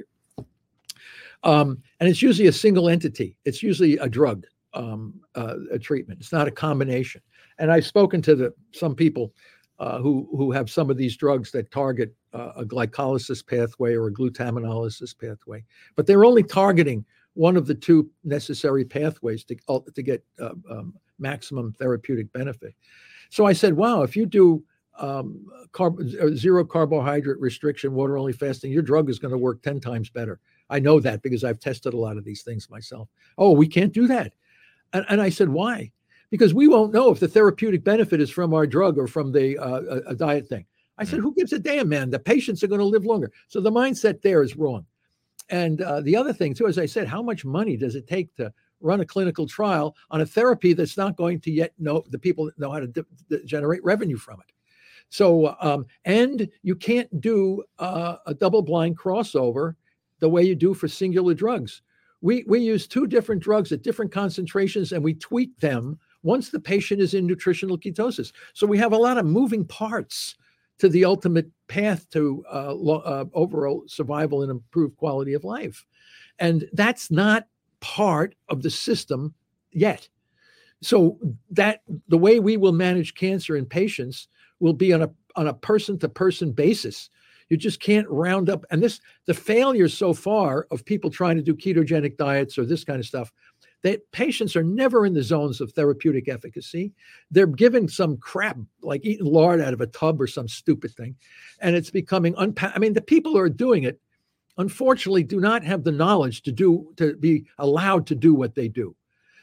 Um, and it's usually a single entity. It's usually a drug, um, uh, a treatment. It's not a combination. And I've spoken to the some people uh, who who have some of these drugs that target uh, a glycolysis pathway or a glutaminolysis pathway, but they're only targeting one of the two necessary pathways to to get uh, um, maximum therapeutic benefit. So I said, wow, if you do um, carb- zero carbohydrate restriction, water only fasting, your drug is going to work ten times better. I know that because I've tested a lot of these things myself. Oh, we can't do that. And, and I said, why? Because we won't know if the therapeutic benefit is from our drug or from the uh, a, a diet thing. I said, who gives a damn, man? The patients are going to live longer. So the mindset there is wrong. And uh, the other thing, too, as I said, how much money does it take to run a clinical trial on a therapy that's not going to yet know the people that know how to d- d- generate revenue from it? So, um, and you can't do uh, a double-blind crossover the way you do for singular drugs. We we use two different drugs at different concentrations, and we tweak them once the patient is in nutritional ketosis. So we have a lot of moving parts to the ultimate path to uh, lo- uh, overall survival and improved quality of life. And that's not part of the system yet. So that the way we will manage cancer in patients will be on a on a person-to-person basis. You just can't round up. And this, the failures so far of people trying to do ketogenic diets or this kind of stuff, that patients are never in the zones of therapeutic efficacy. They're given some crap, like eating lard out of a tub or some stupid thing. And it's becoming, unpa- I mean, the people who are doing it, unfortunately, do not have the knowledge to do, to be allowed to do what they do.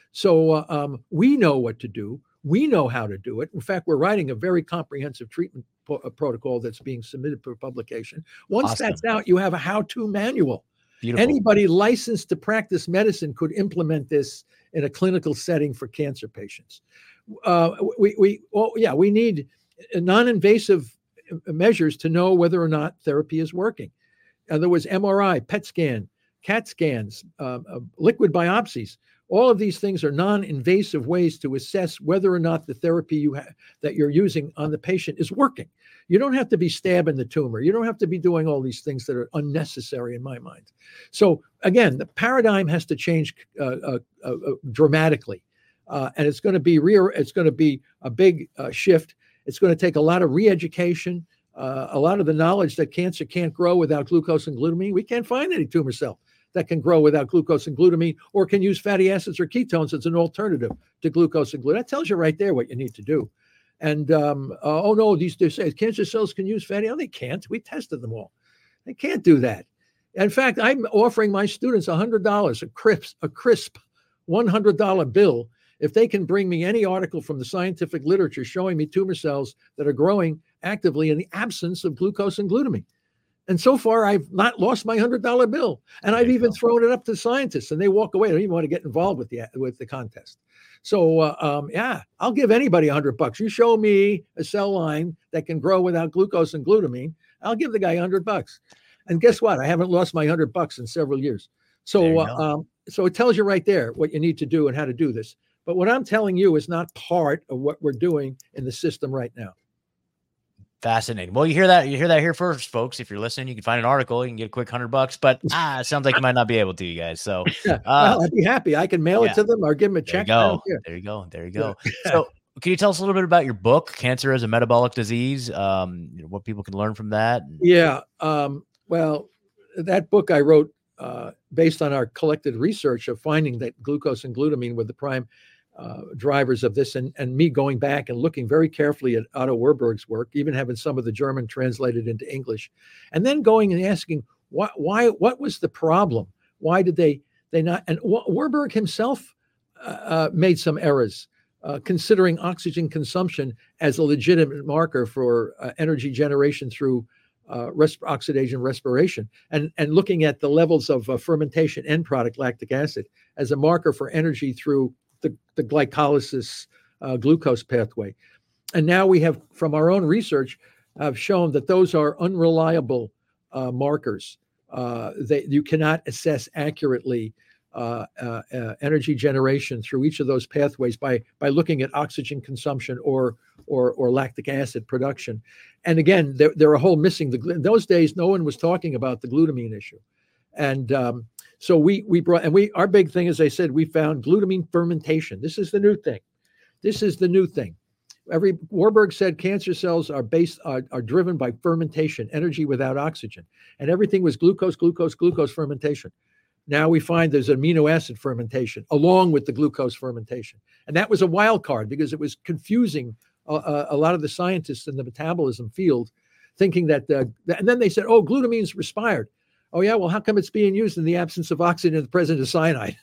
So uh, um, we know what to do. We know how to do it. In fact, we're writing a very comprehensive treatment po- protocol that's being submitted for publication. Once Awesome. that's out, you have a how-to manual. Beautiful. Anybody licensed to practice medicine could implement this in a clinical setting for cancer patients. Uh, we, we, well, yeah, we need non-invasive measures to know whether or not therapy is working. In other words, M R I, P E T scan, CAT scans, uh, uh, liquid biopsies. All of these things are non-invasive ways to assess whether or not the therapy you ha- that you're using on the patient is working. You don't have to be stabbing the tumor. You don't have to be doing all these things that are unnecessary in my mind. So again, the paradigm has to change uh, uh, uh, dramatically, uh, and it's going to be re- It's going to be a big uh, shift. It's going to take a lot of re-education, uh, a lot of the knowledge that cancer can't grow without glucose and glutamine. We can't find any tumor cell that can grow without glucose and glutamine, or can use fatty acids or ketones as an alternative to glucose and glutamine. That tells you right there what you need to do. And um, uh, oh no, these they say cancer cells can use fatty. No, they can't. We tested them all. They can't do that. In fact, I'm offering my students one hundred dollars, a crisp, a crisp one hundred dollars bill, if they can bring me any article from the scientific literature showing me tumor cells that are growing actively in the absence of glucose and glutamine. And so far, I've not lost my one hundred dollars bill. And I've even go. thrown it up to scientists, and they walk away. They don't even want to get involved with the with the contest. So, uh, um, yeah, I'll give anybody one hundred bucks. You show me a cell line that can grow without glucose and glutamine, I'll give the guy one hundred bucks. And guess what? I haven't lost my one hundred bucks in several years. So, uh, um, so it tells you right there what you need to do and how to do this. But what I'm telling you is not part of what we're doing in the system right now. Fascinating. Well, you hear that, you hear that here first, folks. If you're listening, you can find an article, you can get a quick hundred bucks, but ah, it sounds like you might not be able to, you guys. So, yeah, uh, well, I'd be happy. I can mail yeah. it to them or give them a check. There you go. There you go. There you go. Yeah. So can you tell us a little bit about your book, Cancer as a Metabolic Disease? Um, you know, what people can learn from that? Yeah. Um, well, that book I wrote uh, based on our collected research of finding that glucose and glutamine were the prime Uh, drivers of this, and, and me going back and looking very carefully at Otto Warburg's work, even having some of the German translated into English, and then going and asking why, why what was the problem? Why did they they not? And Warburg himself uh, uh, made some errors, uh, considering oxygen consumption as a legitimate marker for uh, energy generation through uh, res- oxidation respiration, and, and looking at the levels of uh, fermentation end product lactic acid as a marker for energy through the, the glycolysis uh, glucose pathway. And now we have, from our own research, have shown that those are unreliable uh, markers. Uh, they, you cannot assess accurately uh, uh, uh, energy generation through each of those pathways by by looking at oxygen consumption or or, or lactic acid production. And again, there, there are a whole missing. The, in those days, no one was talking about the glutamine issue, and um, so we we brought and we our big thing, as I said, we found glutamine fermentation. This is the new thing. This is the new thing. Every Warburg said cancer cells are based are, are driven by fermentation, energy without oxygen, and everything was glucose, glucose, glucose fermentation. Now we find there's amino acid fermentation along with the glucose fermentation, and that was a wild card because it was confusing a, a lot of the scientists in the metabolism field, thinking that. Uh, and then they said, "Oh, glutamine's respired." Oh yeah, well, how come it's being used in the absence of oxygen in the presence of cyanide?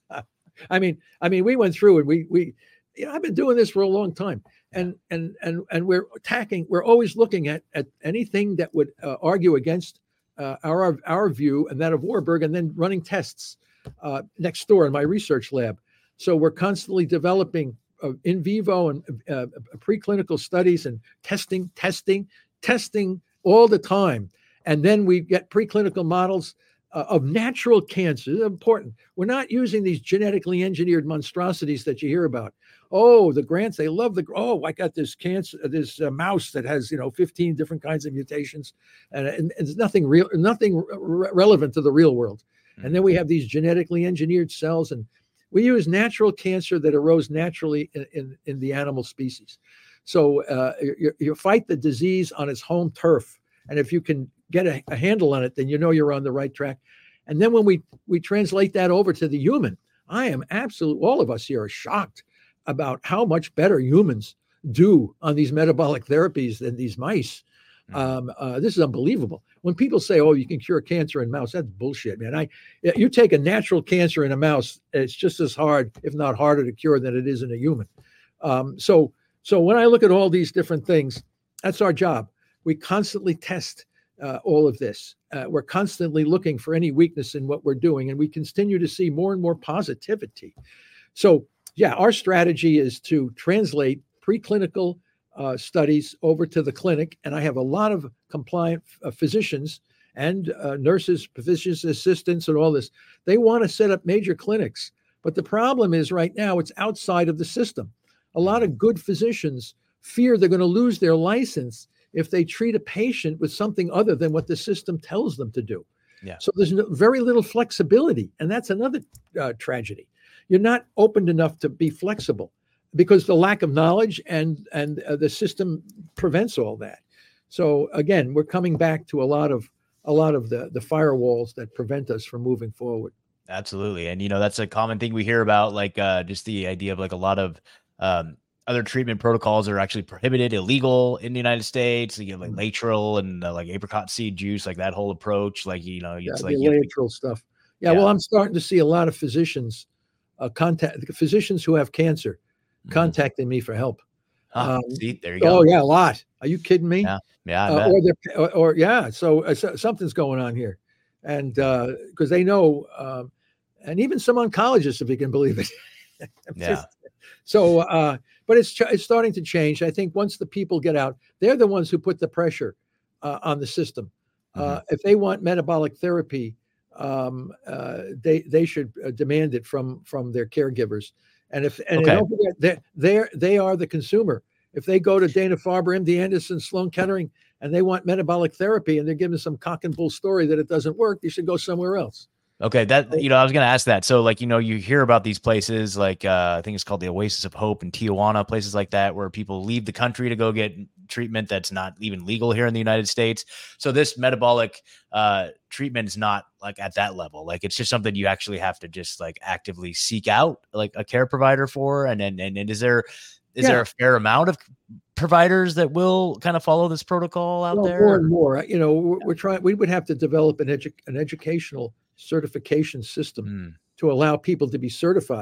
I mean, I mean, we went through and we we. You know, I've been doing this for a long time, and and and and we're attacking. We're always looking at at anything that would uh, argue against uh, our our view and that of Warburg, and then running tests uh, next door in my research lab. So we're constantly developing uh, in vivo and uh, preclinical studies and testing, testing, testing all the time, and then we get preclinical models Uh, of natural cancer. Important. We're not using these genetically engineered monstrosities that you hear about. Oh, the grants, they love the, oh, I got this cancer, this uh, mouse that has, you know, fifteen different kinds of mutations, and, and, and it's nothing real, nothing re- relevant to the real world. Mm-hmm. And then we have these genetically engineered cells, and we use natural cancer that arose naturally in, in, in the animal species. So uh, you, you fight the disease on its home turf. And if you can get a, a handle on it, then you know you're on the right track. And then when we we translate that over to the human, I am absolutely, all of us here are shocked about how much better humans do on these metabolic therapies than these mice. Mm-hmm. Um, uh, this is unbelievable. When people say, "Oh, you can cure cancer in mouse," that's bullshit, man. I, you take a natural cancer in a mouse, it's just as hard, if not harder, to cure than it is in a human. Um, so, so when I look at all these different things, that's our job. We constantly test uh, all of this. Uh, we're constantly looking for any weakness in what we're doing, and we continue to see more and more positivity. So, yeah, our strategy is to translate preclinical uh, studies over to the clinic, and I have a lot of compliant uh, physicians and uh, nurses, physicians assistants, and all this. They want to set up major clinics, but the problem is right now it's outside of the system. A lot of good physicians fear they're going to lose their license if they treat a patient with something other than what the system tells them to do. Yeah. So there's no, very little flexibility. And that's another uh, tragedy. You're not opened enough to be flexible because the lack of knowledge and, and uh, the system prevents all that. So again, we're coming back to a lot of, a lot of the, the firewalls that prevent us from moving forward. Absolutely. And, you know, that's a common thing we hear about, like uh, just the idea of like a lot of, um, other treatment protocols are actually prohibited, illegal in the United States. You get like Laetrile and uh, like apricot seed juice, like that whole approach. Like, you know, it's yeah, like the Laetrile stuff. Yeah, yeah. Well, I'm starting to see a lot of physicians uh, contact physicians who have cancer mm-hmm. contacting me for help. Huh, um, see, there you go. Oh yeah, a lot. Are you kidding me? Yeah, yeah. Uh, or, or, or yeah. So, uh, so something's going on here, and because uh, they know, um, and even some oncologists, if you can believe it. Yeah. So, uh, but it's it's starting to change. I think once the people get out, they're the ones who put the pressure uh, on the system. Uh, mm-hmm. If they want metabolic therapy, um, uh, they they should uh, demand it from from their caregivers. And if and okay. don't forget, they they they are the consumer. If they go to Dana-Farber, M D Anderson, Sloan Kettering, and they want metabolic therapy, and they're giving some cock and bull story that it doesn't work, you should go somewhere else. Okay, that, you know, I was going to ask that. So, like, you know, you hear about these places, like, uh, I think it's called the Oasis of Hope in Tijuana, places like that, where people leave the country to go get treatment that's not even legal here in the United States. So this metabolic uh, treatment is not like at that level. Like, it's just something you actually have to just like actively seek out like a care provider for. And and and, and is there is yeah. there a fair amount of providers that will kind of follow this protocol out well, there? More and more, you know, we're, we're trying. We would have to develop an edu- an educational certification system mm. to allow people to be certified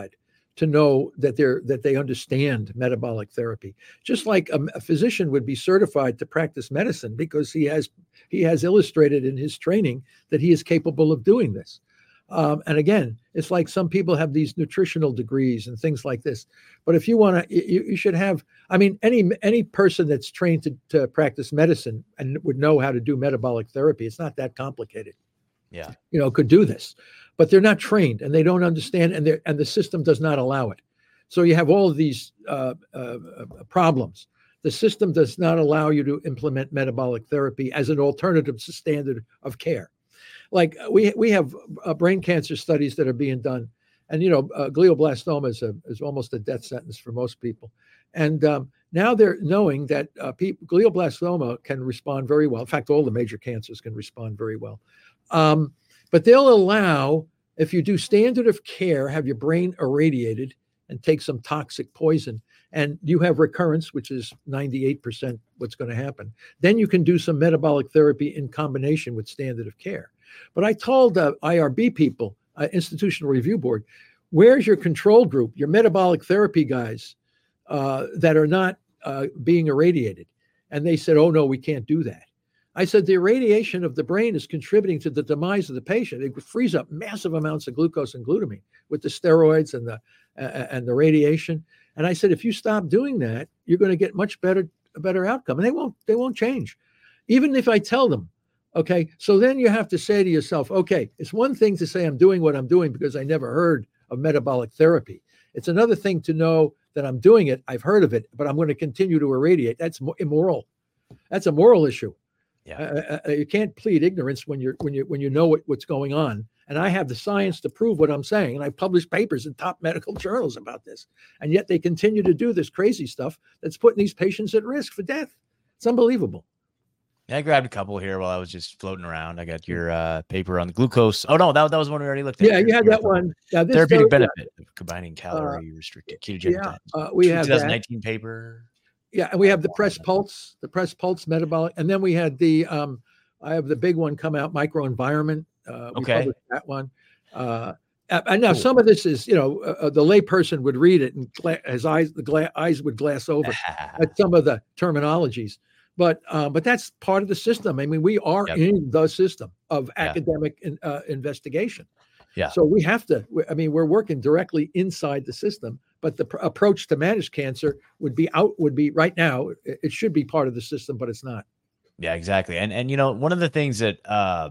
to know that they're that they understand metabolic therapy. Just like a, a physician would be certified to practice medicine because he has he has illustrated in his training that he is capable of doing this. Um, and again, it's like some people have these nutritional degrees and things like this. But if you want to, you, you should have. I mean, any any person that's trained to, to practice medicine and would know how to do metabolic therapy. It's not that complicated. Yeah, you know, could do this, but they're not trained and they don't understand, and they and the system does not allow it. So you have all of these uh, uh, problems. The system does not allow you to implement metabolic therapy as an alternative to standard of care. Like we we have uh, brain cancer studies that are being done, and you know, uh, glioblastoma is a, is almost a death sentence for most people, and um, now they're knowing that uh, people, glioblastoma can respond very well. In fact, all the major cancers can respond very well. Um, but they'll allow, if you do standard of care, have your brain irradiated and take some toxic poison, and you have recurrence, which is ninety-eight percent what's going to happen, then you can do some metabolic therapy in combination with standard of care. But I told uh, I R B people, uh, Institutional Review Board, where's your control group, your metabolic therapy guys uh, that are not uh, being irradiated? And they said, oh, no, we can't do that. I said, the irradiation of the brain is contributing to the demise of the patient. It frees up massive amounts of glucose and glutamine with the steroids and the uh, and the radiation. And I said, if you stop doing that, you're going to get much better a better outcome. And they won't they won't change, even if I tell them. Okay, so then you have to say to yourself, okay, it's one thing to say I'm doing what I'm doing because I never heard of metabolic therapy. It's another thing to know that I'm doing it. I've heard of it, but I'm going to continue to irradiate. That's immoral. That's a moral issue. Yeah, uh, uh, you can't plead ignorance when you're when you when you know what, what's going on. And I have the science to prove what I'm saying. And I published papers in top medical journals about this. And yet they continue to do this crazy stuff that's putting these patients at risk for death. It's unbelievable. Yeah, I grabbed a couple here while I was just floating around. I got your uh, paper on the glucose. Oh no, that, that was one we already looked at. Yeah, you had that one. Yeah, this therapeutic does, benefit yeah. of combining calorie uh, restricted ketogenic yeah, diet. Uh, we have twenty nineteen that. paper. Yeah, and we have the press pulse, the press pulse metabolic, and then we had the um, I have the big one come out, microenvironment. Uh, we okay, published that one. Uh, and now cool. Some of this is, you know, uh, the layperson would read it and gla- his eyes, the gla- eyes would glass over at some of the terminologies. But uh, but that's part of the system. I mean, we are yep. in the system of yeah. academic in, uh, investigation. Yeah. So we have to. I mean, we're working directly inside the system. But the pr- approach to manage cancer would be out. Would be right now. It, it should be part of the system, but it's not. Yeah, exactly. And and you know, one of the things that uh,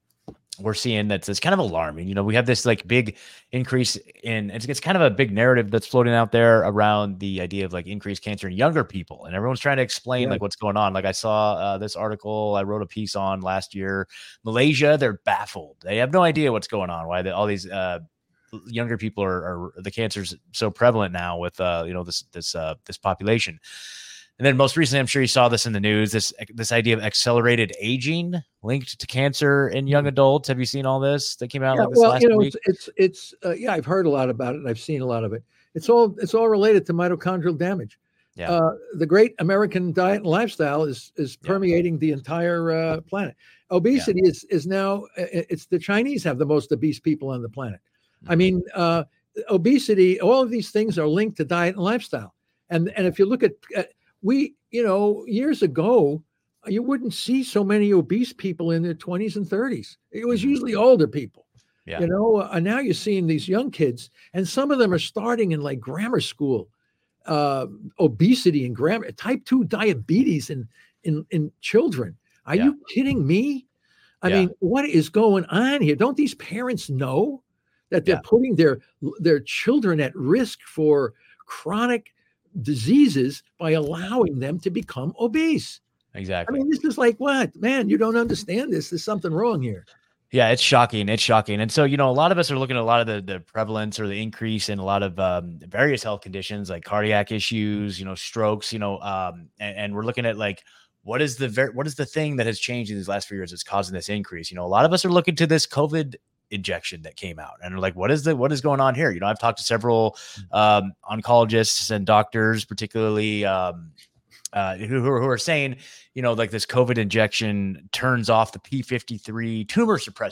we're seeing that's, that's kind of alarming. You know, we have this like big increase in, it's, it's kind of a big narrative that's floating out there around the idea of like increased cancer in younger people. And everyone's trying to explain yeah. like what's going on. Like I saw uh, this article I wrote a piece on last year, Malaysia, they're baffled. They have no idea what's going on. Why the, all these uh, younger people are, are the cancer's so prevalent now with, uh, you know, this, this, uh, this population. And then most recently, I'm sure you saw this in the news, this this idea of accelerated aging linked to cancer in young adults. Have you seen all this that came out yeah, like this well, last you know, week? It's, it's, it's uh, yeah, I've heard a lot about it and I've seen a lot of it. It's all, it's all related to mitochondrial damage. Yeah. Uh, the great American diet and lifestyle is, is permeating yeah. the entire uh, planet. Obesity yeah. is, is now, it's the Chinese have the most obese people on the planet. Mm-hmm. I mean, uh, obesity, all of these things are linked to diet and lifestyle. And, and if you look at, at we, you know, years ago, you wouldn't see so many obese people in their twenties and thirties. It was usually older people, yeah. you know, and now you're seeing these young kids, and some of them are starting in like grammar school, uh, obesity and grammar, type two diabetes in, in, in children. Are yeah. you kidding me? I yeah. mean, what is going on here? Don't these parents know that they're yeah. putting their, their children at risk for chronic diseases by allowing them to become obese? Exactly. I mean, this is like, what, man, you don't understand this. There's something wrong here. Yeah, it's shocking. It's shocking. And so, you know, a lot of us are looking at a lot of the, the prevalence or the increase in a lot of um, various health conditions like cardiac issues, you know, strokes, you know, um, and, and we're looking at like, what is the ver- what is the thing that has changed in these last few years that's causing this increase? You know, a lot of us are looking to this COVID injection that came out and like, what is the, what is going on here? You know, I've talked to several um, oncologists and doctors, particularly um, uh, who, who, are, who are saying, you know, like this COVID injection turns off the P fifty-three tumor suppressing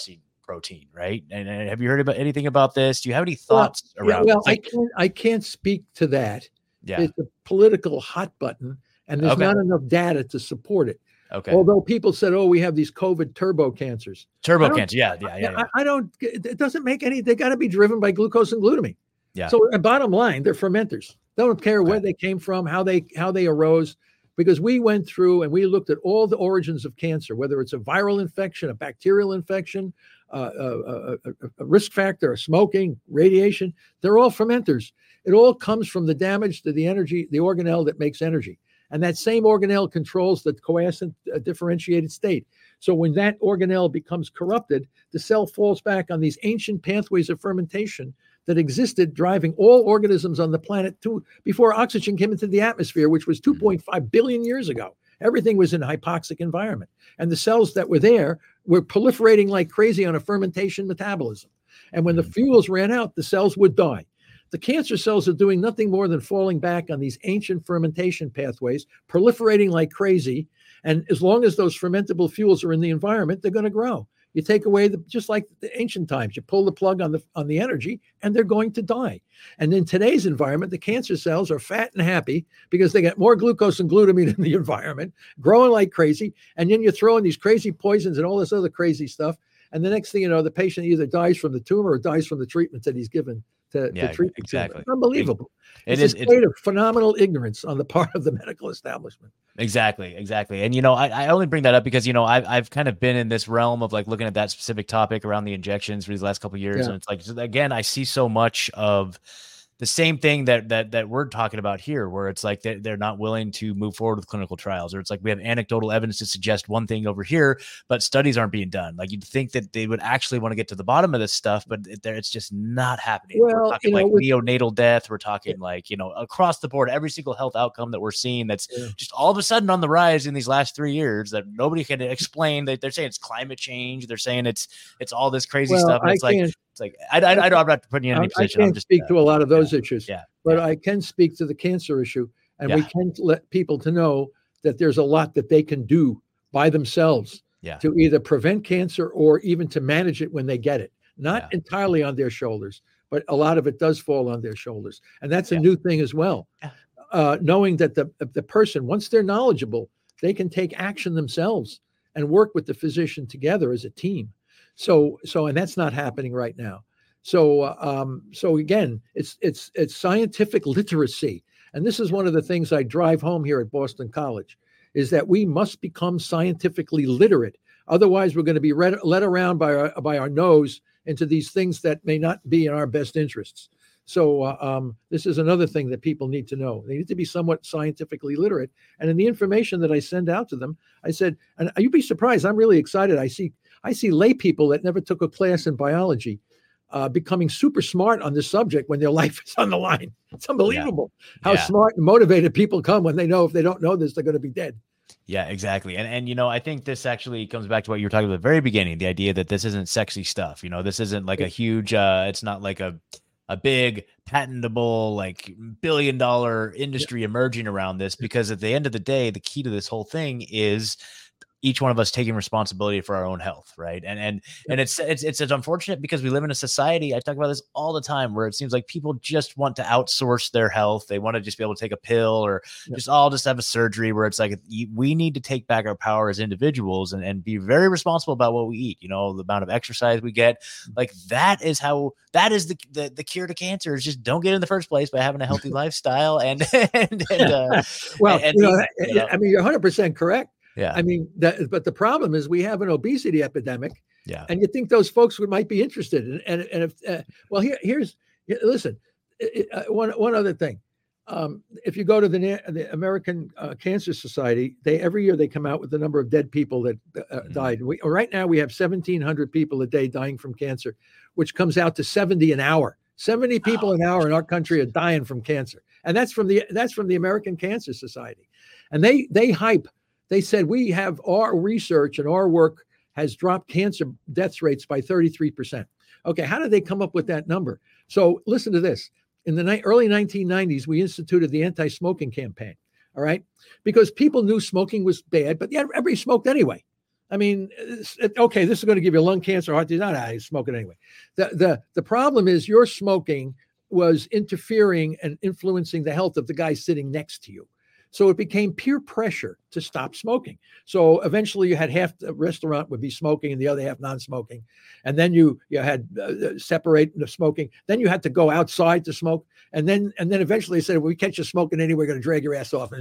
protein, right? And, and have you heard about anything about this? Do you have any Well, thoughts yeah, around well, it? I Like, can't, I can't speak to that. yeah. It's a political hot button, and there's Okay. not enough data to support it. Okay. Although people said, "Oh, we have these COVID turbo cancers." Turbo I don't- cancer. Yeah. Yeah. Yeah. yeah. I, I don't. It doesn't make any. They got to be driven by glucose and glutamine. Yeah. So, uh, bottom line, they're fermenters. They don't care Okay. where they came from, how they how they arose, because we went through and we looked at all the origins of cancer, whether it's a viral infection, a bacterial infection, uh, a, a, a, a risk factor, a smoking, radiation. They're all fermenters. It all comes from the damage to the energy, the organelle that makes energy. And that same organelle controls the quiescent uh, differentiated state. So when that organelle becomes corrupted, the cell falls back on these ancient pathways of fermentation that existed driving all organisms on the planet to, before oxygen came into the atmosphere, which was two point five billion years ago. Everything was in a hypoxic environment. And the cells that were there were proliferating like crazy on a fermentation metabolism. And when the fuels ran out, the cells would die. The cancer cells are doing nothing more than falling back on these ancient fermentation pathways, proliferating like crazy. And as long as those fermentable fuels are in the environment, they're going to grow. You take away the, just like the ancient times, you pull the plug on the on the energy and they're going to die. And in today's environment, the cancer cells are fat and happy because they get more glucose and glutamine in the environment, growing like crazy. And then you throw in these crazy poisons and all this other crazy stuff. And the next thing you know, the patient either dies from the tumor or dies from the treatment that he's given to, Yeah, to treat the tumor. exactly. It's unbelievable. It it's is- a it's- state of phenomenal ignorance on the part of the medical establishment. Exactly, exactly. And, you know, I, I only bring that up because, you know, I've, I've kind of been in this realm of like looking at that specific topic around the injections for these last couple of years. Yeah. And it's like, again, I see so much of the same thing that that that we're talking about here, where it's like they're, they're not willing to move forward with clinical trials, or it's like we have anecdotal evidence to suggest one thing over here, but studies aren't being done. Like you'd think that they would actually want to get to the bottom of this stuff, but it, it's just not happening. Well, we're talking you know, like with- neonatal death. We're talking like, you know, across the board, every single health outcome that we're seeing that's Yeah. just all of a sudden on the rise in these last three years that nobody can explain. They, they're saying it's climate change. They're saying it's it's all this crazy Well, stuff. And I it's like, can't- it's like I, I, I don't, I'm not putting you in any I- position. I I'm can't just speak uh, to a lot of those yeah, issues, yeah, but yeah. I can speak to the cancer issue, and we Yeah. can let people to know that there's a lot that they can do by themselves Yeah. to either prevent cancer or even to manage it when they get it. Not Yeah. entirely on their shoulders, but a lot of it does fall on their shoulders, and that's a Yeah. new thing as well. Yeah. Uh, knowing that the the person, once they're knowledgeable, they can take action themselves and work with the physician together as a team. So so and that's not happening right now. So uh, um, so again, it's it's it's scientific literacy, and this is one of the things I drive home here at Boston College, is that we must become scientifically literate. Otherwise, we're going to be read, led around by our by our nose into these things that may not be in our best interests. So uh, um, this is another thing that people need to know. They need to be somewhat scientifically literate. And in the information that I send out to them, I said, and you'd be surprised. I'm really excited. I see I see lay people that never took a class in biology uh, becoming super smart on this subject when their life is on the line. It's unbelievable how Yeah. smart and motivated people come when they know if they don't know this, they're going to be dead. Yeah, exactly. And, and, you know, I think this actually comes back to what you were talking about at the very beginning, the idea that this isn't sexy stuff. You know, this isn't like a huge, uh, it's not like a, a big patentable, like billion dollar industry emerging around this, because at the end of the day, the key to this whole thing is each one of us taking responsibility for our own health. Right. And, and, and it's, it's, it's, it's unfortunate because we live in a society. I talk about this all the time, where it seems like people just want to outsource their health. They want to just be able to take a pill or Yeah. just all just have a surgery, where it's like, y- we need to take back our power as individuals and, and be very responsible about what we eat. You know, the amount of exercise we get, like that is how, that is the, the, the cure to cancer, is just don't get in the first place by having a healthy lifestyle. And, and, and uh, Well, and you know, eat, you know? I mean, you're one hundred percent correct. yeah. I mean, that, but the problem is we have an obesity epidemic, Yeah. and you think those folks would might be interested. And and, and if uh, well, here here's listen, it, uh, one one other thing. Um, if you go to the, Na- the American uh, Cancer Society, they every year they come out with the number of dead people that uh, Mhm. died. We, right now we have seventeen hundred people a day dying from cancer, which comes out to seventy an hour. seventy people an hour in our country are dying from cancer, and that's from the that's from the American Cancer Society, and they they hype. They said we have our research and our work has dropped cancer death rates by thirty-three percent. Okay, how did they come up with that number? So listen to this. In the ni- early nineteen nineties, we instituted the anti-smoking campaign, all right? Because people knew smoking was bad, but yeah, everybody smoked anyway, I mean, okay, this is going to give you lung cancer, heart disease. Not I smoke it anyway. The, the, the problem is your smoking was interfering and influencing the health of the guy sitting next to you. So it became peer pressure to stop smoking. So eventually you had half the restaurant would be smoking and the other half non-smoking. And then you, you had uh, separate the smoking. Then you had to go outside to smoke. And then and then eventually they said, well, we catch you smoking anyway, we're going to drag your ass off.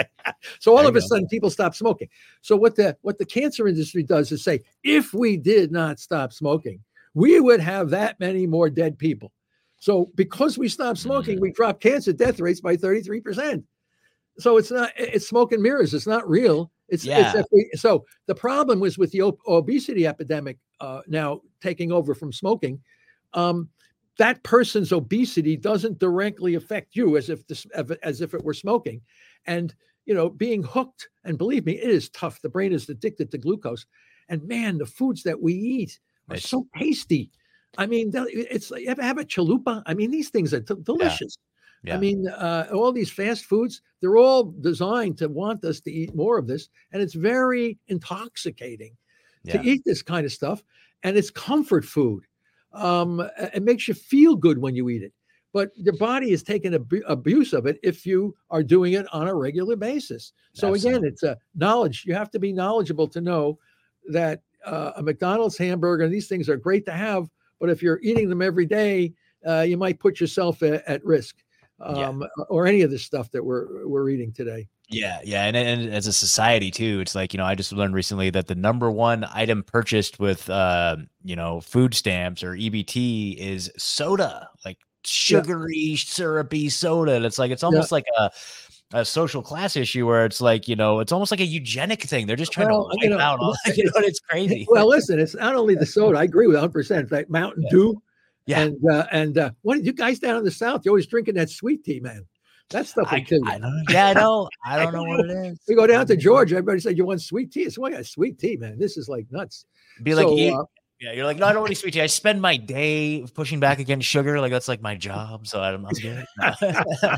So all of a sudden people stop smoking. So what the what the cancer industry does is say, if we did not stop smoking, we would have that many more dead people. So because we stopped smoking, we dropped cancer death rates by thirty-three percent. So it's not, it's smoke and mirrors. It's not real. It's, yeah. it's we, so the problem was with the ob- obesity epidemic uh, now taking over from smoking. Um, that person's obesity doesn't directly affect you as if this, as if it were smoking. And, you know, being hooked, and believe me, it is tough. The brain is addicted to glucose. And man, the foods that we eat are It's, so tasty. I mean, it's like, you ever have a chalupa? I mean, these things are t- delicious. Yeah. Yeah. I mean, uh, all these fast foods, they're all designed to want us to eat more of this. And it's very intoxicating yeah. to eat this kind of stuff. And it's comfort food. Um, it makes you feel good when you eat it. But your body is taking ab- abuse of it if you are doing it on a regular basis. So Absolutely. Again, it's a knowledge. You have to be knowledgeable to know that uh, a McDonald's hamburger, these things are great to have. But if you're eating them every day, uh, you might put yourself a- at risk. Um, yeah. or any of this stuff that we're we're eating today. Yeah, yeah, and, and as a society too, it's like, you know, I just learned recently that the number one item purchased with uh, you know, food stamps or E B T is soda, like sugary, yeah. syrupy soda. And it's like it's almost yeah. like a a social class issue where it's like, you know, it's almost like a eugenic thing. They're just trying well, to wipe you know, out all. You know, it's crazy. Well, listen, it's not only the soda. I agree with one hundred percent. In fact, Mountain yeah. Dew. Yeah. And uh, and uh, what you guys down in the South, you're always drinking that sweet tea, man. That stuff will kill you. I don't, yeah, I know. I don't know what it is. We go down to Georgia, everybody said, you want sweet tea? It's like a sweet tea, man. This is like nuts. Be like, so, eat, uh, yeah, you're like, no, I don't want any sweet tea. I spend my day pushing back against sugar. Like that's like my job. So I'm, I'm good. No,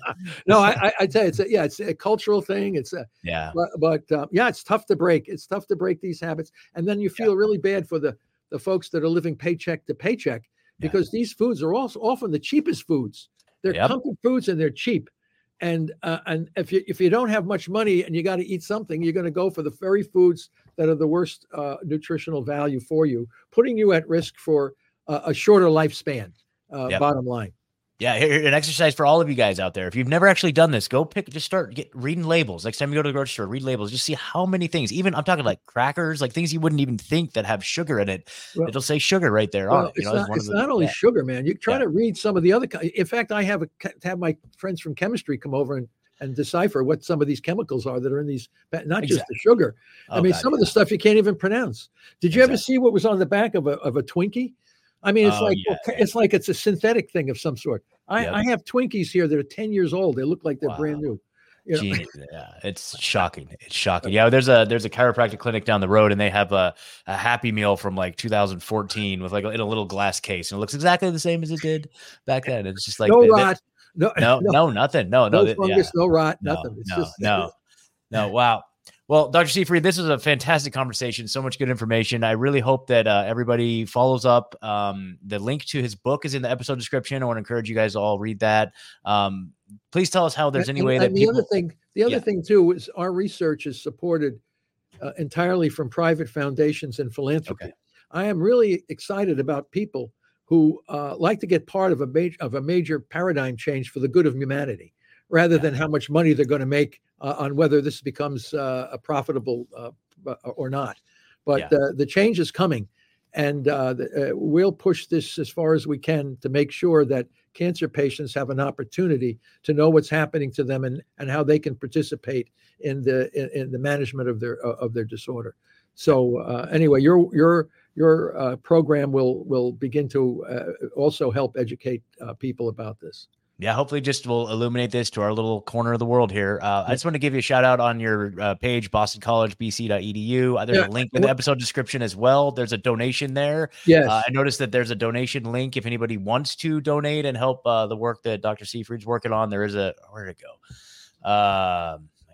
no I, I, I tell you, it's a, yeah, it's a cultural thing. It's a, yeah, but, but um, yeah, it's tough to break. It's tough to break these habits. And then you feel yeah. really bad for the, the folks that are living paycheck to paycheck. Because yeah. these foods are also often the cheapest foods. They're yep. comfort foods and they're cheap. And uh, and if you if you don't have much money and you got to eat something, you're going to go for the very foods that are the worst uh, nutritional value for you, putting you at risk for uh, a shorter lifespan. Uh, yep. Bottom line. Yeah, here, an exercise for all of you guys out there. If you've never actually done this, go pick, just start get, reading labels. Next time you go to the grocery store, read labels. Just see how many things, even I'm talking like crackers, like things you wouldn't even think that have sugar in it. Well, it'll say sugar right there. Well, on it. It's you know, not, it's the, not only yeah. sugar, man. You try yeah. to read some of the other. In fact, I have a, have my friends from chemistry come over and, and decipher what some of these chemicals are that are in these, not just exactly. the sugar. Oh, I mean, God, some yeah. of the stuff you can't even pronounce. Did you exactly. ever see what was on the back of a of a Twinkie? I mean, it's oh, like yeah, well, yeah. it's like it's a synthetic thing of some sort. I, yep. I have Twinkies here that are ten years old. They look like they're wow. brand new. You know? Genius. Yeah, it's shocking. It's shocking. Yeah, there's a there's a chiropractic clinic down the road, and they have a, a Happy Meal from like two thousand fourteen with like in a little glass case, and it looks exactly the same as it did back then. It's just like no they, rot, they, no, no, no, nothing, no, no, no fungus, yeah. no rot, no, nothing. It's no, just no, no. Wow. Well, Doctor Seyfried, this was a fantastic conversation. So much good information. I really hope that uh, everybody follows up. Um, the link to his book is in the episode description. I want to encourage you guys to all read that. Um, please tell us how there's any and, way and that the people. Other thing, the other yeah. thing too is our research is supported uh, entirely from private foundations and philanthropy. Okay. I am really excited about people who uh, like to get part of a major of a major paradigm change for the good of humanity, rather yeah. than how much money they're going to make uh, on whether this becomes uh, a profitable uh, or not. But yeah. uh, the change is coming, and uh, the, uh, we'll push this as far as we can to make sure that cancer patients have an opportunity to know what's happening to them and, and how they can participate in the in, in the management of their uh, of their disorder. So uh, anyway, your your your uh, program will will begin to uh, also help educate uh, people about this. Yeah, hopefully just will illuminate this to our little corner of the world here. Uh, I just want to give you a shout out on your uh, page, boston college b c dot e d u. Uh, there's yeah. a link in the episode description as well. There's a donation there. Yes. Uh, I noticed that there's a donation link if anybody wants to donate and help uh, the work that Doctor Seyfried's working on. There is a, where'd it go? Uh, I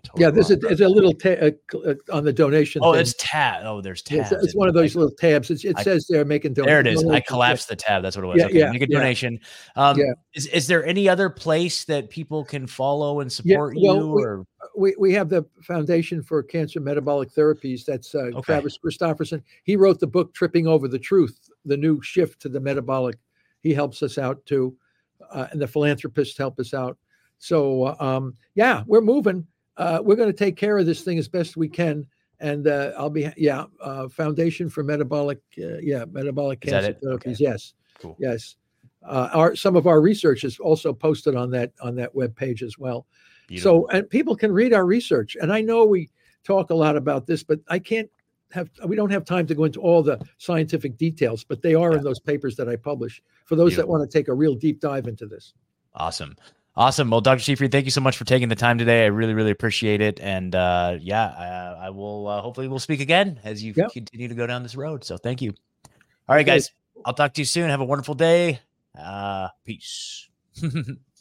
Yeah, there's a, there's a little ta- uh, on the donation. Oh, thing. It's tab. Oh, there's tabs. It's, it's one of those little tabs. It's, it I, says they're making donations. There it is. I donations. collapsed Yeah. the tab. That's what it was. Yeah, Okay, yeah, make a yeah. donation. Um, yeah. Is is there any other place that people can follow and Yeah, support well, you? we, Or we we have the Foundation for Cancer Metabolic Therapies. That's uh, Okay. Travis Christofferson. He wrote the book "Tripping Over the Truth," the new shift to the metabolic. He helps us out too, uh, and the philanthropists help us out. So uh, um, yeah, we're moving. Uh, we're going to take care of this thing as best we can. And uh, I'll be, yeah, uh, Foundation for Metabolic, uh, yeah, Metabolic Is that Cancer it? Therapies. Okay. Yes, Cool. yes. Uh, our some of our research is also posted on that on that web page as well. Beautiful. So and people can read our research. And I know we talk a lot about this, but I can't have we don't have time to go into all the scientific details. But they are Yeah. in those papers that I publish for those Beautiful. that want to take a real deep dive into this. Awesome. Awesome. Well, Doctor Seyfried, thank you so much for taking the time today. I really, really appreciate it. And uh, yeah, I, I will, uh, hopefully we'll speak again as you Yep. continue to go down this road. So thank you. All right, Okay. guys, I'll talk to you soon. Have a wonderful day. Uh, peace.